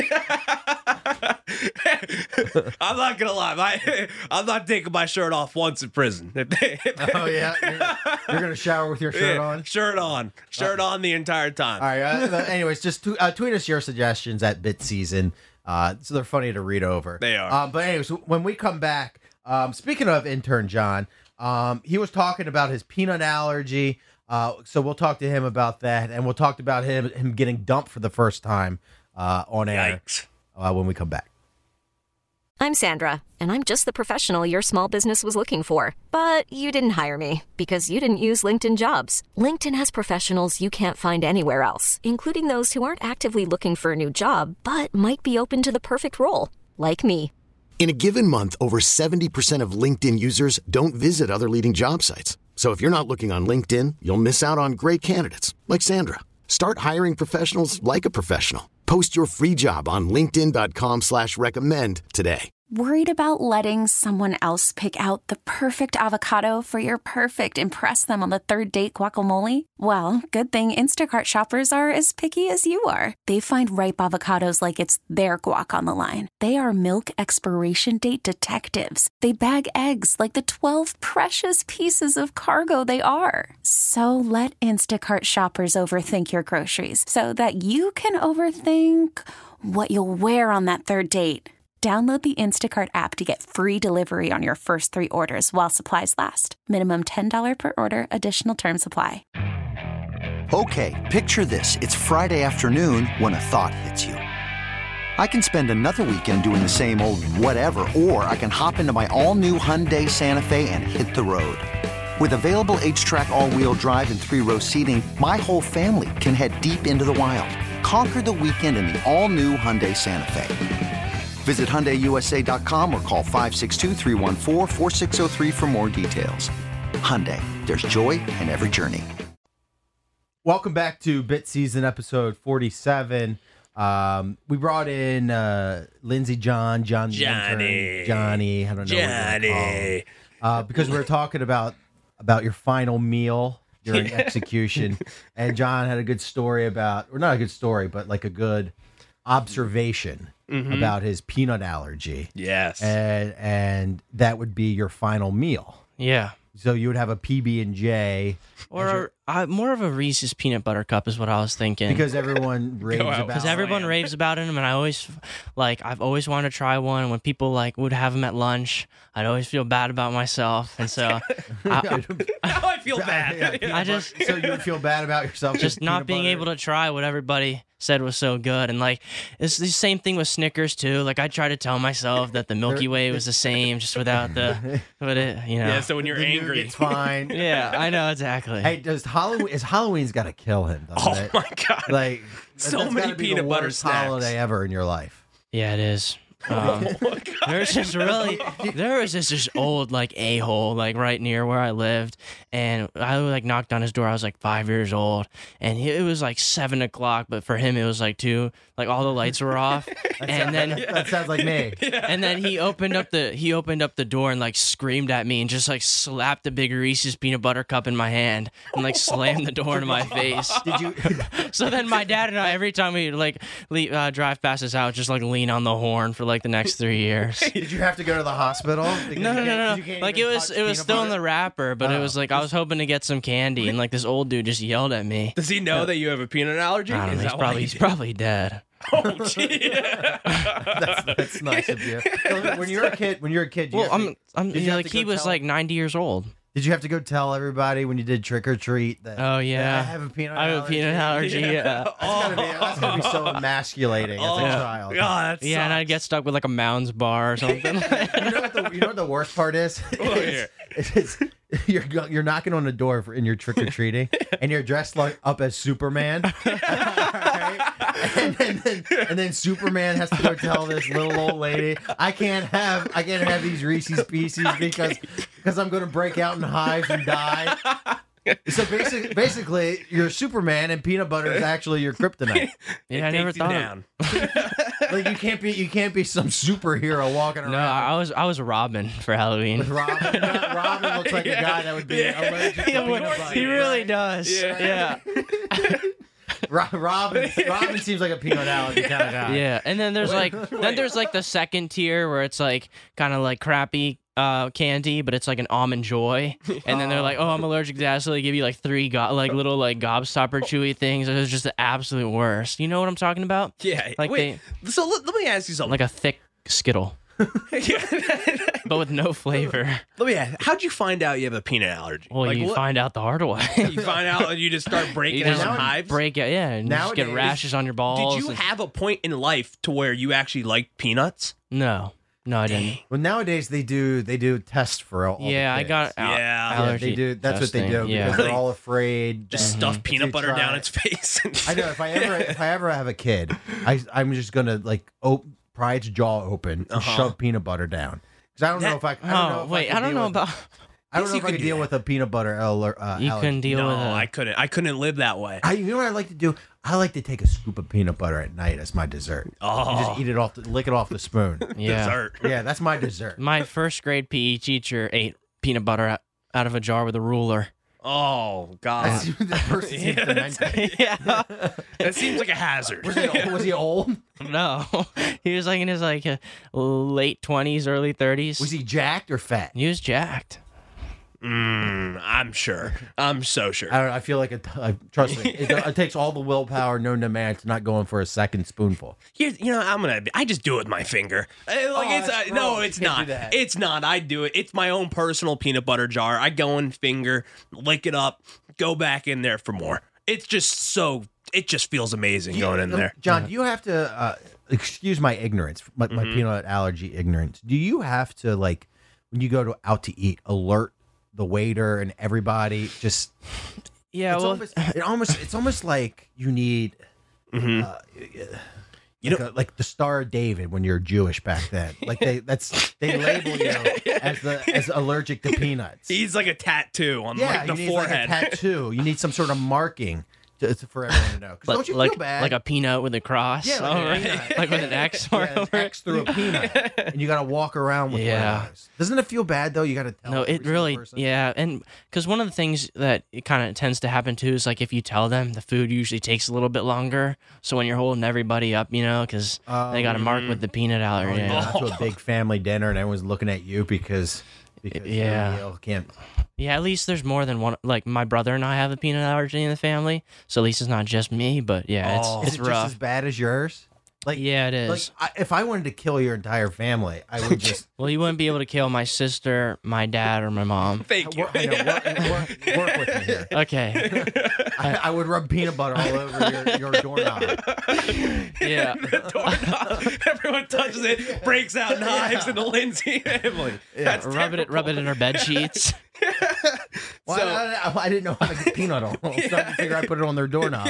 I'm not going to lie. I'm not taking my shirt off once in prison. Oh yeah, you're gonna shower with your shirt on. Shirt on the entire time. All right. Anyways, just tweet us your suggestions at Bit Season. So they're funny to read over. They are. But anyways, when we come back, speaking of intern John, he was talking about his peanut allergy. So we'll talk to him about that, and we'll talk about him getting dumped for the first time on air Yikes. when we come back. I'm Sandra, and I'm just the professional your small business was looking for. But you didn't hire me because you didn't use LinkedIn Jobs. LinkedIn has professionals you can't find anywhere else, including those who aren't actively looking for a new job, but might be open to the perfect role, like me. In a given month, over 70% of LinkedIn users don't visit other leading job sites. So if you're not looking on LinkedIn, you'll miss out on great candidates like Sandra. Start hiring professionals like a professional. Post your free job on linkedin.com/recommend today. Worried about letting someone else pick out the perfect avocado for your perfect impress them on the third date guacamole? Well, good thing Instacart shoppers are as picky as you are. They find ripe avocados like it's their guac on the line. They are milk expiration date detectives. They bag eggs like the 12 precious pieces of cargo they are. So let Instacart shoppers overthink your groceries so that you can overthink what you'll wear on that third date. Download the Instacart app to get free delivery on your first 3 orders while supplies last. Minimum $10 per order. Additional terms apply. Okay, picture this. It's Friday afternoon when a thought hits you. I can spend another weekend doing the same old whatever, or I can hop into my all-new Hyundai Santa Fe and hit the road. With available H-Track all-wheel drive and 3-row seating, my whole family can head deep into the wild. Conquer the weekend in the all-new Hyundai Santa Fe. Visit HyundaiUSA.com or call 562-314-4603 for more details. Hyundai, there's joy in every journey. Welcome back to Bit Season episode 47. We brought in Lindsey Johnny. I don't know Johnny. what we're call because we were talking about your final meal during execution, and John had a good story about, or not a good story, but like a good observation about his peanut allergy. Yes. And that would be your final meal. Yeah. So you would have a PB&J. Or more of a Reese's peanut butter cup is what I was thinking. Because everyone raves about Because everyone raves about them, and I always, I've always wanted to try one. When people, would have them at lunch, I'd always feel bad about myself. And so... Now I feel bad. So you would feel bad about yourself? Just not being able to try what everybody said was so good. And, it's the same thing with Snickers, too. I try to tell myself that the Milky Way was the same, just without the... But Yeah, so when you're angry... It's fine. Yeah, I know, exactly. Hey, Halloween's got to kill him, doesn't it? Oh, my God. So many peanut butter snacks. Holiday ever in your life. Yeah, it is. There was this old a-hole right near where I lived, and I knocked on his door. I was 5 years old, and it was 7 o'clock, but for him it was 2. All the lights were off, and then that sounds like me. And then he opened up the door and screamed at me and just slapped a big Reese's peanut butter cup in my hand and slammed the door into my face. Did you? So then my dad and I, every time we drive past his house, just lean on the horn for the next 3 years. Did you have to go to the hospital? No. It was still in the wrapper, but it was I was hoping to get some candy, and this old dude just yelled at me. Does he know that you have a peanut allergy? I don't know, he's probably dead. Oh, gee. That's nice of you. So when you're a kid, he was 90 years old. Did you have to go tell everybody when you did trick or treat that? Oh yeah, I have a peanut allergy. Yeah. That's gotta be so emasculating as a child. God, yeah, and I'd get stuck with a Mounds bar or something. You know what the worst part is? You're knocking on the door in your trick or treating, and you're dressed up as Superman. And then Superman has to go tell this little old lady, I can't have these Reese's Pieces because I'm going to break out in hives and die. So basically, you're Superman and peanut butter is actually your kryptonite. Yeah, I never thought. Down. You can't be some superhero walking around. No, I was Robin for Halloween. Robin looks like a guy that would be allergic to peanut butter. He really does. Yeah. Robin seems like a peanut allergy kind of guy. Yeah, and then there's the second tier where it's kind of crappy candy, but it's an almond joy, and then they're oh, I'm allergic to that, so they give you 3 little gobstopper chewy things. It was just the absolute worst. You know what I'm talking about? Yeah. So let me ask you something. A thick Skittle. But with no flavor. Let me ask, how'd you find out you have a peanut allergy? Well, you find out the hard way. You find out and you just start breaking out some hives? And you just get rashes on your balls. Did you have a point in life to where you actually liked peanuts? No. No, I didn't. Well, nowadays they do tests for all. Yeah, the I got kids. allergy. They do. That's what they do testing, yeah. because they're all afraid. Just stuff peanut butter down its face. I know. If I ever have a kid, I'm just gonna like pry its jaw open and shove peanut butter down because I don't know if I. I don't know about. I don't know if I can deal with a peanut butter allergy. You couldn't deal with it. I couldn't. I couldn't live that way. You know what I like to do? I like to take a scoop of peanut butter at night as my dessert. And just eat it off, lick it off the spoon. Yeah. Dessert. Yeah, that's my dessert. My first grade PE teacher ate peanut butter out of a jar with a ruler. Oh God. That person seems demented. Yeah. That seems like a hazard. Was he old? No, he was like in his late 20s, early 30s. Was he jacked or fat? He was jacked. I'm sure. I'm so sure. I don't know. I feel like trust me. It takes all the willpower known to man to not going for a second spoonful. I just do it with my finger. No, it's not. It's not. I do it. It's my own personal peanut butter jar. I go in finger, lick it up, go back in there for more. It's just it just feels amazing going in there. John, do you have to excuse my ignorance, my peanut allergy ignorance? Do you have to like when you go out to eat alert the waiter and everybody? Just it's almost like you need like the Star of David when you're Jewish back then. Like they label you as allergic to peanuts. He's like a tattoo on the forehead. Like a tattoo. You need some sort of marking for everyone to know. Don't you feel bad? Like a peanut with a cross? Yeah, like with an X mark over an X through a peanut. And you got to walk around with one of those. Doesn't it feel bad, though? You got to tell No, it really, person. Yeah. And because one of the things that it kind of tends to happen, too, is like if you tell them, the food usually takes a little bit longer. So when you're holding everybody up, because they got to mark with the peanut allergy. To a big family dinner and everyone's looking at you because your meal can't... Yeah, at least there's more than one. Like my brother and I have a peanut allergy in the family, so at least it's not just me. But yeah, it's rough. Just as bad as yours? Like, yeah, it is. Like, if I wanted to kill your entire family, I would just... Well, you wouldn't be able to kill my sister, my dad, or my mom. Thank you. Work with me here. Okay. I would rub peanut butter all over your doorknob. Yeah. Everyone touches it, breaks out knives in the Lindsay family. Yeah. Rub it in our bed sheets. Well, I didn't know how to get peanut on. So I figure I put it on their doorknob.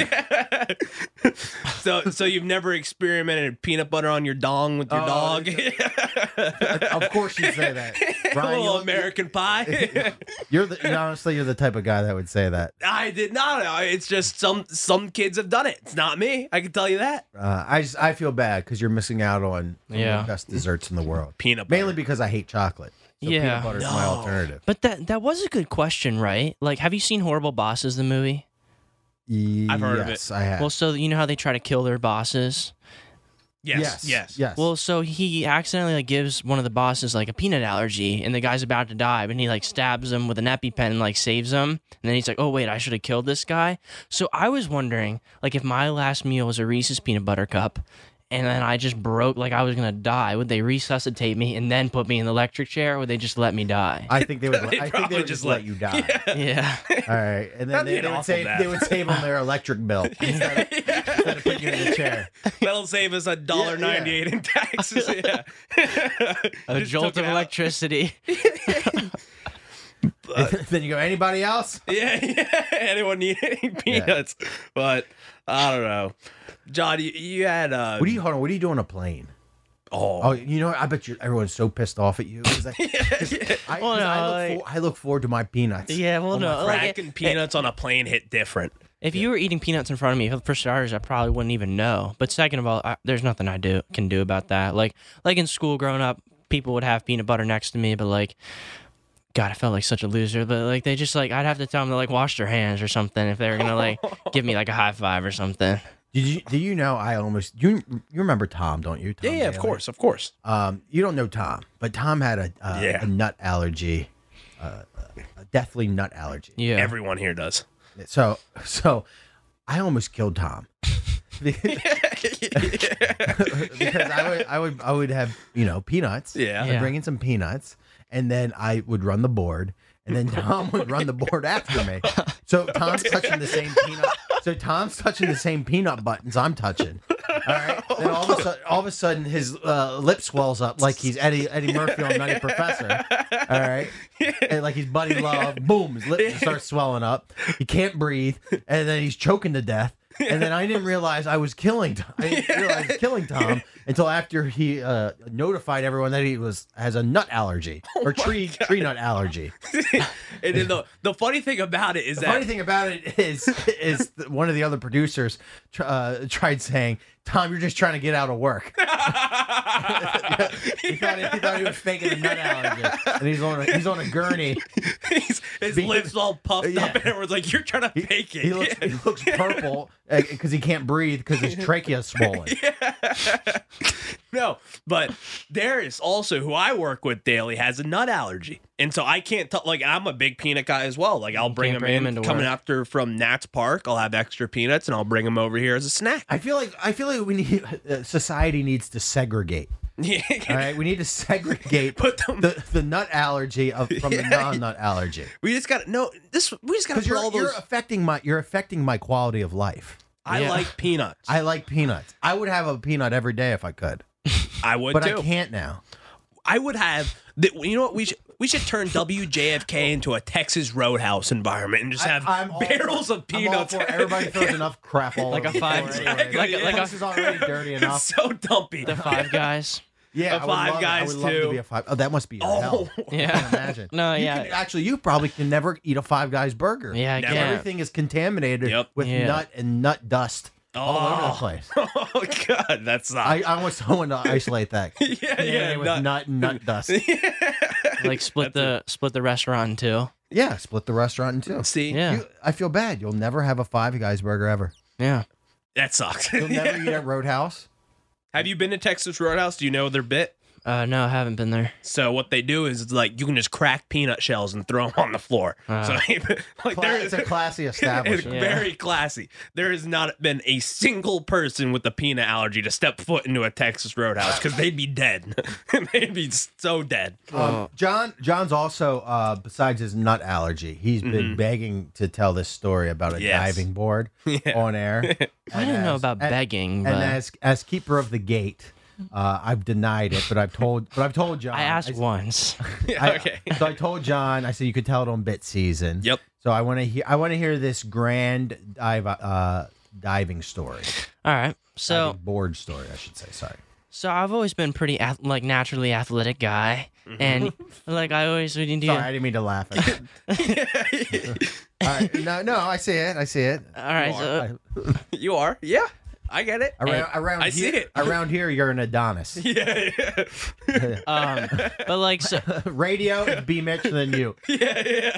So you've never experimented peanut butter on your dong with your dog? Of course you say that. Brian, a little American Pie. Honestly, you're the type of guy that would say that. I did not. It's just some kids have done it. It's not me. I can tell you that. I feel bad because you're missing out on the best desserts in the world. Peanut butter. Mainly because I hate chocolate. So peanut butter is my alternative. But that was a good question, right? Like, have you seen Horrible Bosses, the movie? I've heard of it. Yes, I have. Well, so you know how they try to kill their bosses? Yes. Well, so he accidentally gives one of the bosses a peanut allergy, and the guy's about to die, and he stabs him with an EpiPen and saves him. And then he's like, "Oh wait, I should have killed this guy." So I was wondering, if my last meal was a Reese's peanut butter cup, and then I just broke, I was gonna die, would they resuscitate me and then put me in the electric chair, or would they just let me die? I think they would. I think they would just let you die. Yeah. All right, and then they would save them their electric bill instead of putting you in the chair. That'll save us $1.98 in taxes. Yeah. A jolt of electricity. Then you go, anybody else? Yeah. Anyone need any peanuts? Yeah. But I don't know. John, you had What do you do on a plane? Oh, I bet everyone's so pissed off at you. I look forward to my peanuts. Yeah, well, no. Cracking peanuts on a plane hit different. If you were eating peanuts in front of me, for starters, I probably wouldn't even know. But second of all, there's nothing I can do about that. Like in school growing up, people would have peanut butter next to me, but God, I felt like such a loser. But they just I'd have to tell them to wash their hands or something if they were gonna give me a high five or something. Do you know you remember Tom, don't you? Tom yeah, of course. You don't know Tom, but Tom had a nut allergy, a deathly nut allergy. Yeah, everyone here does. So I almost killed Tom because I would have peanuts. Yeah, I'd bring in some peanuts, and then I would run the board. And then Tom would run the board after me. So Tom's touching the same peanut. So Tom's touching the same peanut buttons I'm touching. right. Then all of a sudden, his lip swells up like he's Eddie Murphy on Nutty Professor. All right. And like he's Buddy Love. Boom, his lip starts swelling up. He can't breathe, and then he's choking to death. And then I didn't realize I was killing Tom. I didn't realize I was killing Tom until after he notified everyone that he has a nut allergy or tree nut allergy. And then the funny thing about it is one of the other producers tried saying, "Tom, you're just trying to get out of work." he thought he was faking a nut allergy, and he's on a gurney. His lips all puffed up, and everyone's like, "You're trying to fake it." He looks purple because he can't breathe because his trachea is swollen. No, but there is also who I work with daily has a nut allergy, and so I can't like I'm a big peanut guy as well. Like I'll bring him in coming after from Nats Park. I'll have extra peanuts, and I'll bring them over here as a snack. I feel like we need society needs to segregate. Yeah. All right, we need to segregate the nut allergy from the non-nut allergy. We just got to put all those. You're affecting my quality of life. I like peanuts. I like peanuts. I would have a peanut every day if I could. I would, but too. I can't now. I would have. You know what? We should turn WJFK into a Texas Roadhouse environment and just have barrels of peanuts. Everybody throws enough crap all like over a five. Exactly. Like this is already dirty enough. It's so dumpy. The Five Guys. Yeah, the Five Guys I would love too. to be a five. Oh, that must be hell. Yeah, I can't imagine. No, You probably can never eat a Five Guys burger. Yeah, I can. Everything is contaminated with nut and nut dust. All over the place. Oh God, that's not. I want someone to isolate that. With nut and nut dust. Like split the restaurant in two. Yeah, split the restaurant in two. See, I feel bad. You'll never have a Five Guys burger ever. Yeah, that sucks. You'll never eat at Roadhouse. Have you been to Texas Roadhouse? Do you know their bit? No, I haven't been there. So what they do is like you can just crack peanut shells and throw them on the floor. So it's a classy establishment. It's very classy. There has not been a single person with a peanut allergy to step foot into a Texas Roadhouse because they'd be dead. They'd be so dead. John's also besides his nut allergy, he's been begging to tell this story about a diving board on air. I didn't know about begging, but and as keeper of the gate. I've denied it, but I've told John. I asked once. Okay. So I told John. I said you could tell it on Bit Season. Yep. So I want to hear this grand diving story. All right. So diving board story, I should say. Sorry. So I've always been pretty naturally athletic guy, and like I always would do. Sorry, I didn't mean to laugh at it. All right. No, I see it. All right. You are. Yeah. I get it. Around I here, see it. Around here, you're an Adonis. Yeah. But like so, radio, B Mitch than you. Yeah.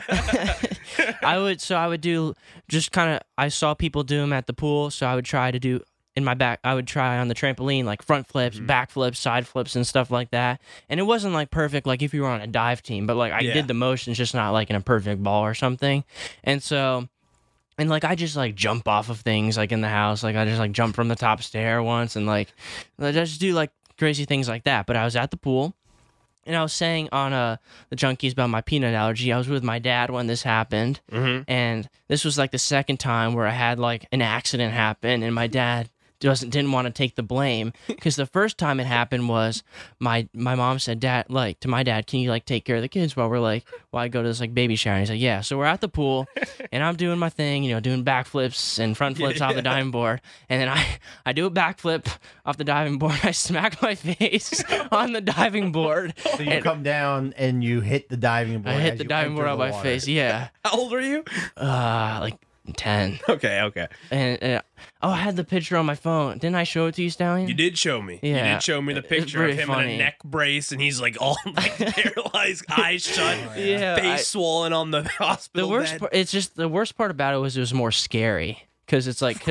I would do just kind of. I saw people do them at the pool, so I would try to do in my back. I would try on the trampoline like front flips, back flips, side flips, and stuff like that. And it wasn't like perfect, like if you were on a dive team, but like I did the motions, just not like in a perfect ball or something. And so. And, like, I just, like, jump off of things, like, in the house. Like, I just, like, jump from the top stair once and, like, I just do, like, crazy things like that. But I was at the pool, and I was saying on the Junkies about my peanut allergy. I was with my dad when this happened. And this was, like, the second time where I had, like, an accident happen, and my dad didn't want to take the blame because the first time it happened was my mom said, "Dad, like to my dad, can you like take care of the kids while I go to this like baby shower?" And he's like, "Yeah." So we're at the pool and I'm doing my thing, doing backflips and front flips off the diving board, and then I do a backflip off the diving board. I smack my face on the diving board. So you come down and you hit the diving board. I hit the diving board on my face. Yeah. How old are you? Like 10. Okay. And I had the picture on my phone. Didn't I show it to you, Stallion? You did show me. Yeah. You did show me the picture of him in a neck brace, and he's like all like paralyzed, eyes shut, face swollen on the hospital bed. The worst part about it was more scary. Because it's like,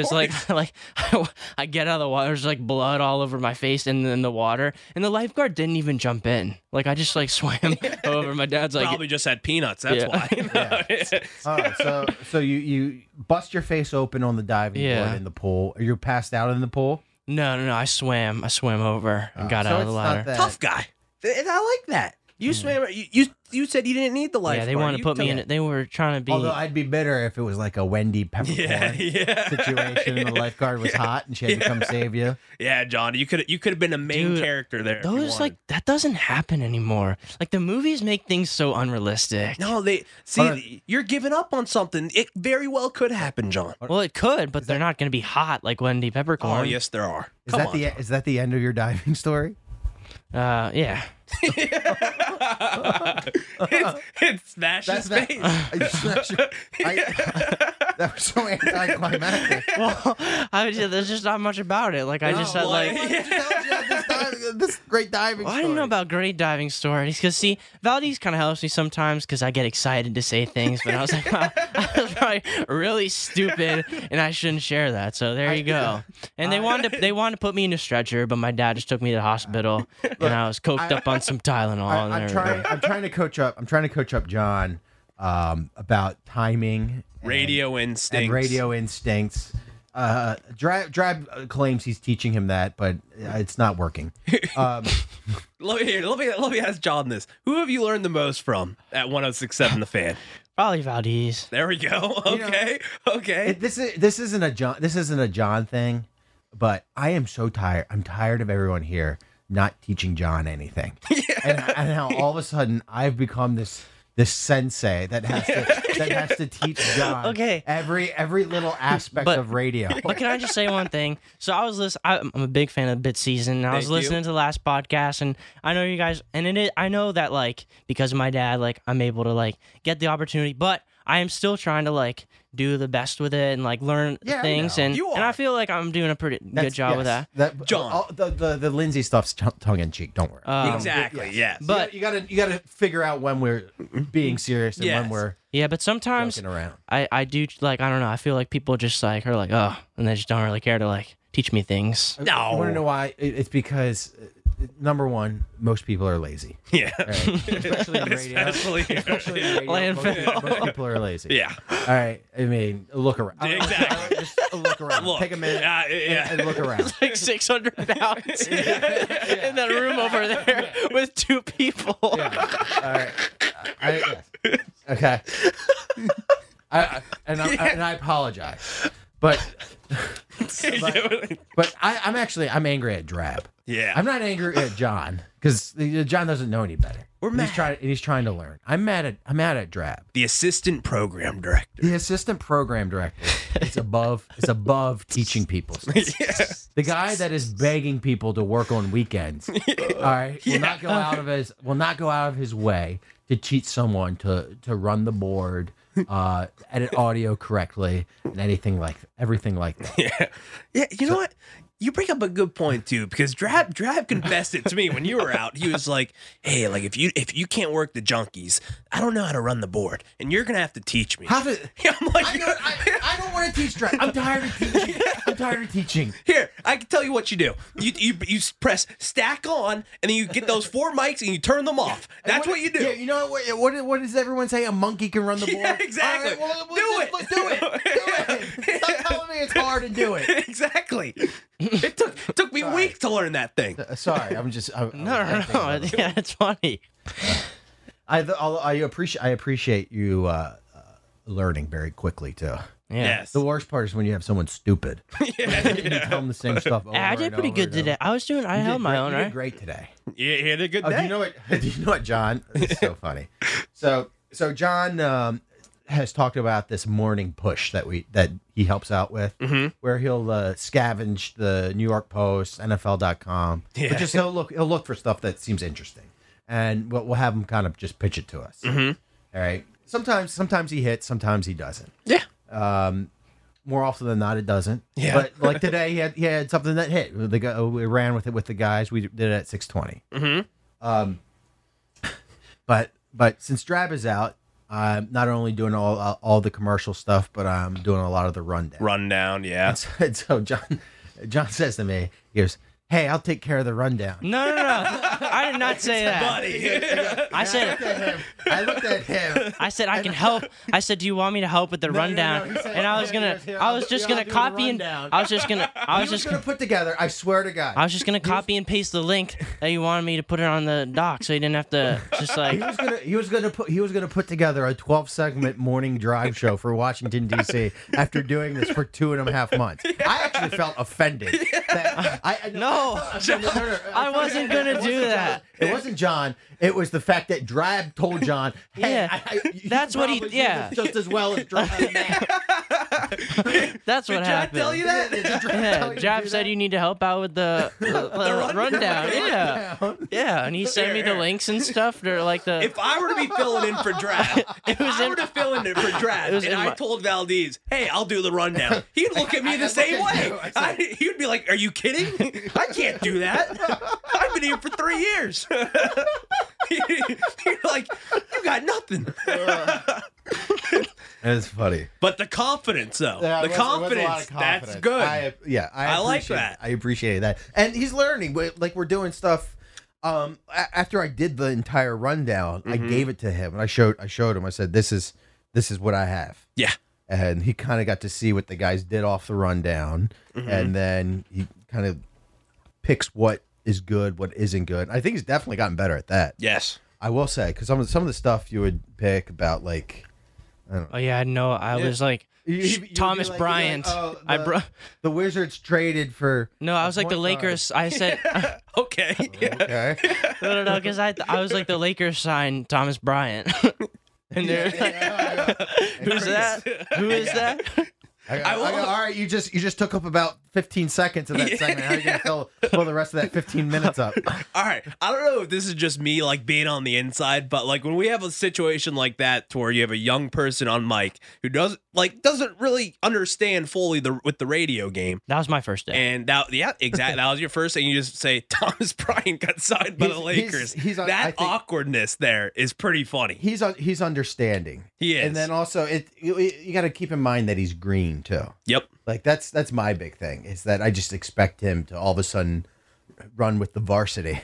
I get out of the water, there's like blood all over my face and in the water, and the lifeguard didn't even jump in. Like I just like swam over. My dad's like, probably just had peanuts. That's why. All right, so you bust your face open on the diving board in the pool. Are you passed out in the pool? No. I swam over and got out of the ladder. Tough guy. I like that. You swam. You said you didn't need the lifeguard. Yeah, they wanted to You put me told- in it. They were trying to be. Although I'd be bitter if it was like a Wendy Peppercorn situation and the lifeguard was hot and she had to come save you. Yeah, John, you could have been a main Dude, character there. if you Those wanted. that doesn't happen anymore. Like the movies make things so unrealistic. No, they see you're giving up on something. It very well could happen, John. Well, it could, but they're not going to be hot like Wendy Peppercorn. Oh, yes, there are. Is Come that on, John. is that the end of your diving story? Yeah. It smashes face. That was so anticlimactic. Well, there's just not much about it. Like I just said, like. This great diving Well, I story. didn't know about great diving stories because, see, Valdez kind of helps me sometimes because I get excited to say things, but I was like, I was probably really stupid and I shouldn't share that. So there you go. And they wanted to put me in a stretcher, but my dad just took me to the hospital and I was coked up on some Tylenol. I'm trying to coach up John about timing, Radio instincts. and radio instincts. Drab claims he's teaching him that, but it's not working. Let me ask John this: who have you learned the most from at 106.7 The Fan? Probably Valdez. There we go. Okay, okay. This isn't a John thing, but I am so tired. I'm tired of everyone here not teaching John anything, and how all of a sudden I've become this sensei that has to teach John Okay. every little aspect But- of radio. But can I just say one thing? So I'm a big fan of Bit Season. And I was Thank you. listening to the last podcast, and I know you guys, and I know that like because of my dad, like I'm able to like get the opportunity, but I am still trying to like do the best with it and like learn Yeah, I things, know. and You and are. I feel like I'm doing a pretty good job with that. John. The Lindsay stuff's tongue in cheek. Don't worry. Exactly. Yes. But you gotta figure out when we're being serious and when Yes. we're yeah, but sometimes joking around. I do like I don't know. I feel like people just like are like oh, and they just don't really care to like teach me things. No. I want to know why? It's because number one, most people are lazy. Yeah. Especially in radio. Especially. Landfill. Most people are lazy. Yeah. All right. I mean, look around. Exactly. Just look around. Look. Take a minute Yeah. and look around. Like 600 pounds in that room over there with two people. All right. Yes. Okay. I apologize, but I'm angry at Drab. Yeah. I'm not angry at John because John doesn't know any better. He's trying to learn. I'm mad at Drab. The assistant program director. The assistant program director is above teaching people stuff. The guy that is begging people to work on weekends, all right, will not go out of his way to teach someone to run the board, edit audio correctly, and everything like that. Yeah. You know what? You bring up a good point too, because Drab confessed it to me when you were out. He was like, "Hey, like if you can't work the junkies, I don't know how to run the board, and you're gonna have to teach me." I'm like, I don't want to teach Drab. I'm tired of teaching. Here, I can tell you what you do. You press stack on, and then you get those 4 mics and you turn them off. That's what you do. Yeah, you know what does everyone say? A monkey can run the board. Yeah, exactly. All right, Do let's do it. Stop telling me it's hard to do it. Exactly. It took me weeks to learn that thing. Sorry, I'm just No. Yeah, it's funny. I appreciate you learning very quickly too. Yeah. Yes. The worst part is when you have someone stupid. And you tell them the same stuff over I did and pretty over good and over. today. I held my own, You did right? great today. Yeah, he had a good Oh, day. do you know what, John? This is so funny. So John has talked about this morning push that he helps out with, where he'll scavenge the New York Post, NFL.com. Yeah. But just he'll look for stuff that seems interesting, and we'll have him kind of just pitch it to us. All right. Sometimes he hits, sometimes he doesn't. Yeah. More often than not, it doesn't. Yeah. But like today, he had something that hit. We ran with it with the guys. We did it at 6:20. But since Drab is out, I'm not only doing all the commercial stuff, but I'm doing a lot of the rundown. Rundown, yeah. And so John says to me, he goes, "Hey, I'll take care of the rundown." No. I did not say that. Buddy. I said, I looked at him. I said I can help. I said, do you want me to help with the rundown? He said, And I was just gonna copy and I was just gonna put together. I swear to God. I was just gonna copy and paste the link that you wanted me to put it on the doc, so you didn't have to just like. He was gonna put together a 12-segment morning drive show for Washington D.C. after doing this for 2.5 months. I actually felt offended. No, I wasn't gonna do that. It wasn't John. It was the fact that Drab told John, "Hey, Yeah, that's what he. Yeah, just as well as Drab." that's what Did Jack happened. tell you that? Yeah, Jab said you need to help out with the rundown. Yeah, and he sent me the links and stuff. They're like the. If I were to be filling in for Drab, if I were to fill in for Drab, and I told Valdez, "Hey, I'll do the rundown," he'd look at me the same way. He'd be like, "Are you kidding? I can't do that. I've been here for 3 years." You're like, "You got nothing." It's funny. But the confidence, though, Yeah, the it was a lot of confidence, confidence. that's good. I like appreciate- that. I appreciate that, and he's learning. Like we're doing stuff. After I did the entire rundown, I gave it to him, and I showed him. I said, "This is what I have." Yeah. And he kind of got to see what the guys did off the rundown, and then he kind of picks what is good, what isn't good. I think he's definitely gotten better at that. Yes. I will say, because some of the stuff you would pick about, like, I don't know. Oh yeah, no, I was like You'd Thomas be like, Bryant. oh, I the Wizards traded for. No, I was like the point guard. Lakers. I said Okay. Okay. no, because I was like the Lakers signed Thomas Bryant. And they're like, who's that? Who is that? I go, all right, you just took up about 15 seconds of that segment. How are you gonna fill the rest of that 15 minutes up? All right. I don't know if this is just me like being on the inside, but like when we have a situation like that to where you have a young person on mic who doesn't really understand fully with the radio game. That was my first day. And exactly. That was your first thing. You just say Thomas Bryant got signed by the Lakers. That awkwardness there is pretty funny. He's understanding. He is. And then also you got to keep in mind that he's green too. Yep. Like that's my big thing is that I just expect him to all of a sudden run with the varsity.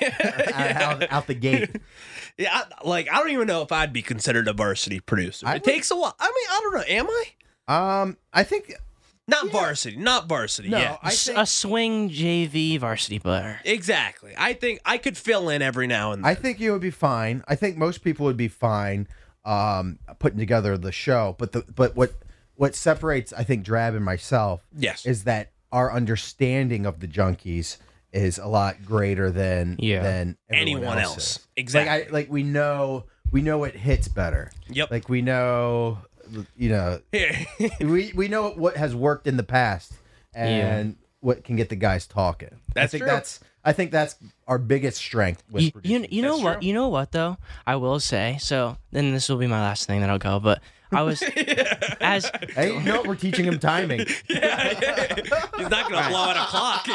out the gate. Yeah, I don't even know if I'd be considered a varsity producer. It takes a while. I mean, I don't know. Am I? I think not varsity. No, yeah. I think, a swing JV varsity player. Exactly. I think I could fill in every now and then. I think you would be fine. I think most people would be fine putting together the show. But what separates, I think, Drab and myself is that our understanding of the Junkies is a lot greater than anyone else. Exactly. Like we know what hits better. Yep. Like we know, we know what has worked in the past and what can get the guys talking. That's true. I think that's our biggest strength. With You know what? You know what though? I will say. So then this will be my last thing that I'll go. But I was Hey, no, we're teaching him timing. He's not gonna blow out a clock.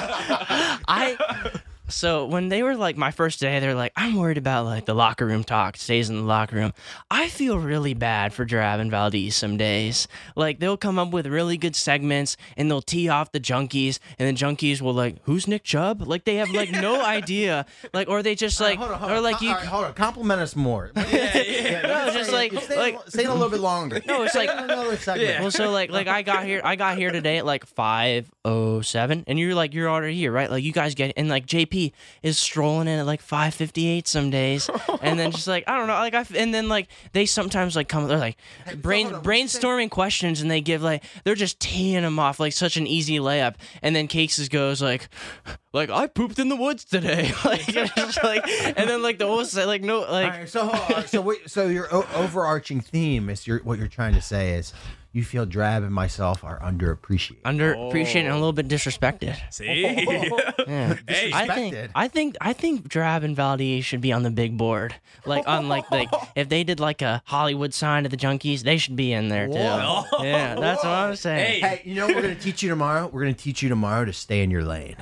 So when they were like my first day, they're like, I'm worried about like the locker room talk, stays in the locker room. I feel really bad for Drab and Valdez some days. Like they'll come up with really good segments and they'll tee off the Junkies, and the Junkies will like, who's Nick Chubb? Like they have like no idea. Like, or they just like, hold or like you. hold on, compliment us more. No, just like say it a little bit longer. No, it's like another segment. Well, so like I got here today at like 5:07, and you're already here, right? Like you guys get, and like JP is strolling in at like 5:58 some days, and then just like I don't know, like and then like they sometimes like come, they're like brainstorming questions, and they give like they're just teeing them off like such an easy layup, and then Cases goes like I pooped in the woods today, like, just like, and then like the whole like no like. All right, so your overarching theme is what you're trying to say is you feel Drab and myself are underappreciated. And a little bit disrespected. See? Yeah. Hey, I think Drab and Valdez should be on the big board. Like on like if they did like a Hollywood sign to the Junkies, they should be in there too. Whoa. Yeah, that's what I'm saying. Hey, you know what we're gonna teach you tomorrow? We're gonna teach you tomorrow to stay in your lane.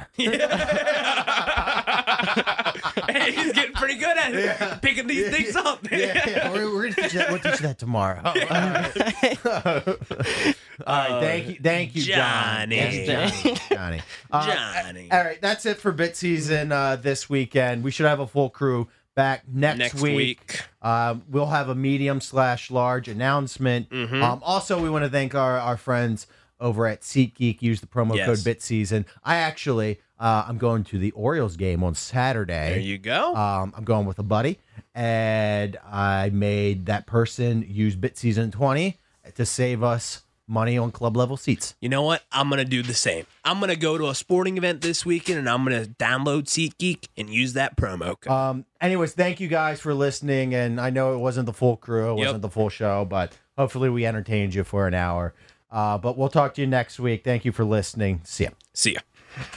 Hey, he's getting pretty good at it. Picking these things up. We're gonna teach you that. We'll teach you that tomorrow. All right, thank you, John. Johnny. Johnny. Johnny. All right, that's it for Bit Season this weekend. We should have a full crew back next week. We'll have a medium/large announcement. Also, we want to thank our friends over at SeatGeek. Use the promo code BitSeason. I actually, I'm going to the Orioles game on Saturday. There you go. I'm going with a buddy, and I made that person use BitSeason 20 to save us money on club level seats. You know what? I'm going to do the same. I'm going to go to a sporting event this weekend, and I'm going to download SeatGeek and use that promo code. Anyways, thank you guys for listening, and I know it wasn't the full crew, it wasn't the full show, but hopefully we entertained you for an hour. But we'll talk to you next week. Thank you for listening. See ya. See ya.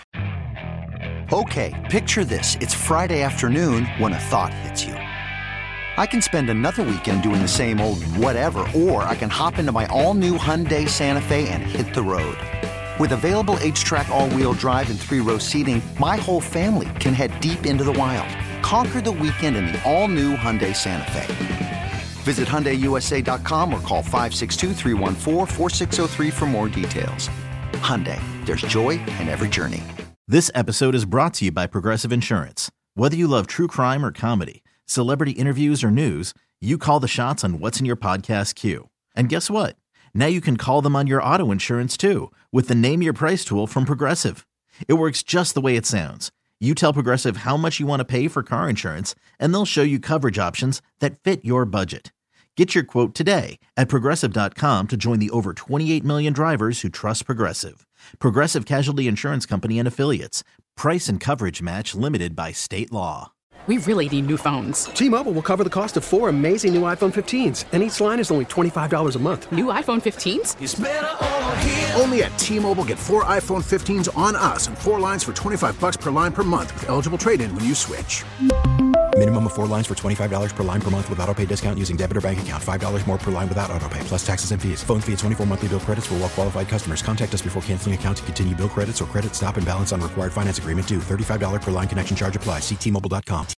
Okay, picture this. It's Friday afternoon when a thought hits you. I can spend another weekend doing the same old whatever, or I can hop into my all-new Hyundai Santa Fe and hit the road. With available H-Track all-wheel drive and 3-row seating, my whole family can head deep into the wild. Conquer the weekend in the all-new Hyundai Santa Fe. Visit HyundaiUSA.com or call 562-314-4603 for more details. Hyundai, there's joy in every journey. This episode is brought to you by Progressive Insurance. Whether you love true crime or comedy, celebrity interviews or news, you call the shots on what's in your podcast queue. And guess what? Now you can call them on your auto insurance too with the Name Your Price tool from Progressive. It works just the way it sounds. You tell Progressive how much you want to pay for car insurance, and they'll show you coverage options that fit your budget. Get your quote today at Progressive.com to join the over 28 million drivers who trust Progressive. Progressive Casualty Insurance Company and Affiliates. Price and coverage match limited by state law. We really need new phones. T-Mobile will cover the cost of 4 amazing new iPhone 15s, and each line is only $25 a month. New iPhone 15s? It's better over here. Only at T-Mobile, get 4 iPhone 15s on us and 4 lines for $25 per line per month with eligible trade-in when you switch. Minimum of 4 lines for $25 per line per month with autopay discount using debit or bank account. $5 more per line without autopay, plus taxes and fees. Phone fee at 24 monthly bill credits for well-qualified customers. Contact us before canceling account to continue bill credits or credit stop and balance on required finance agreement due. $35 per line connection charge applies. See T-Mobile.com.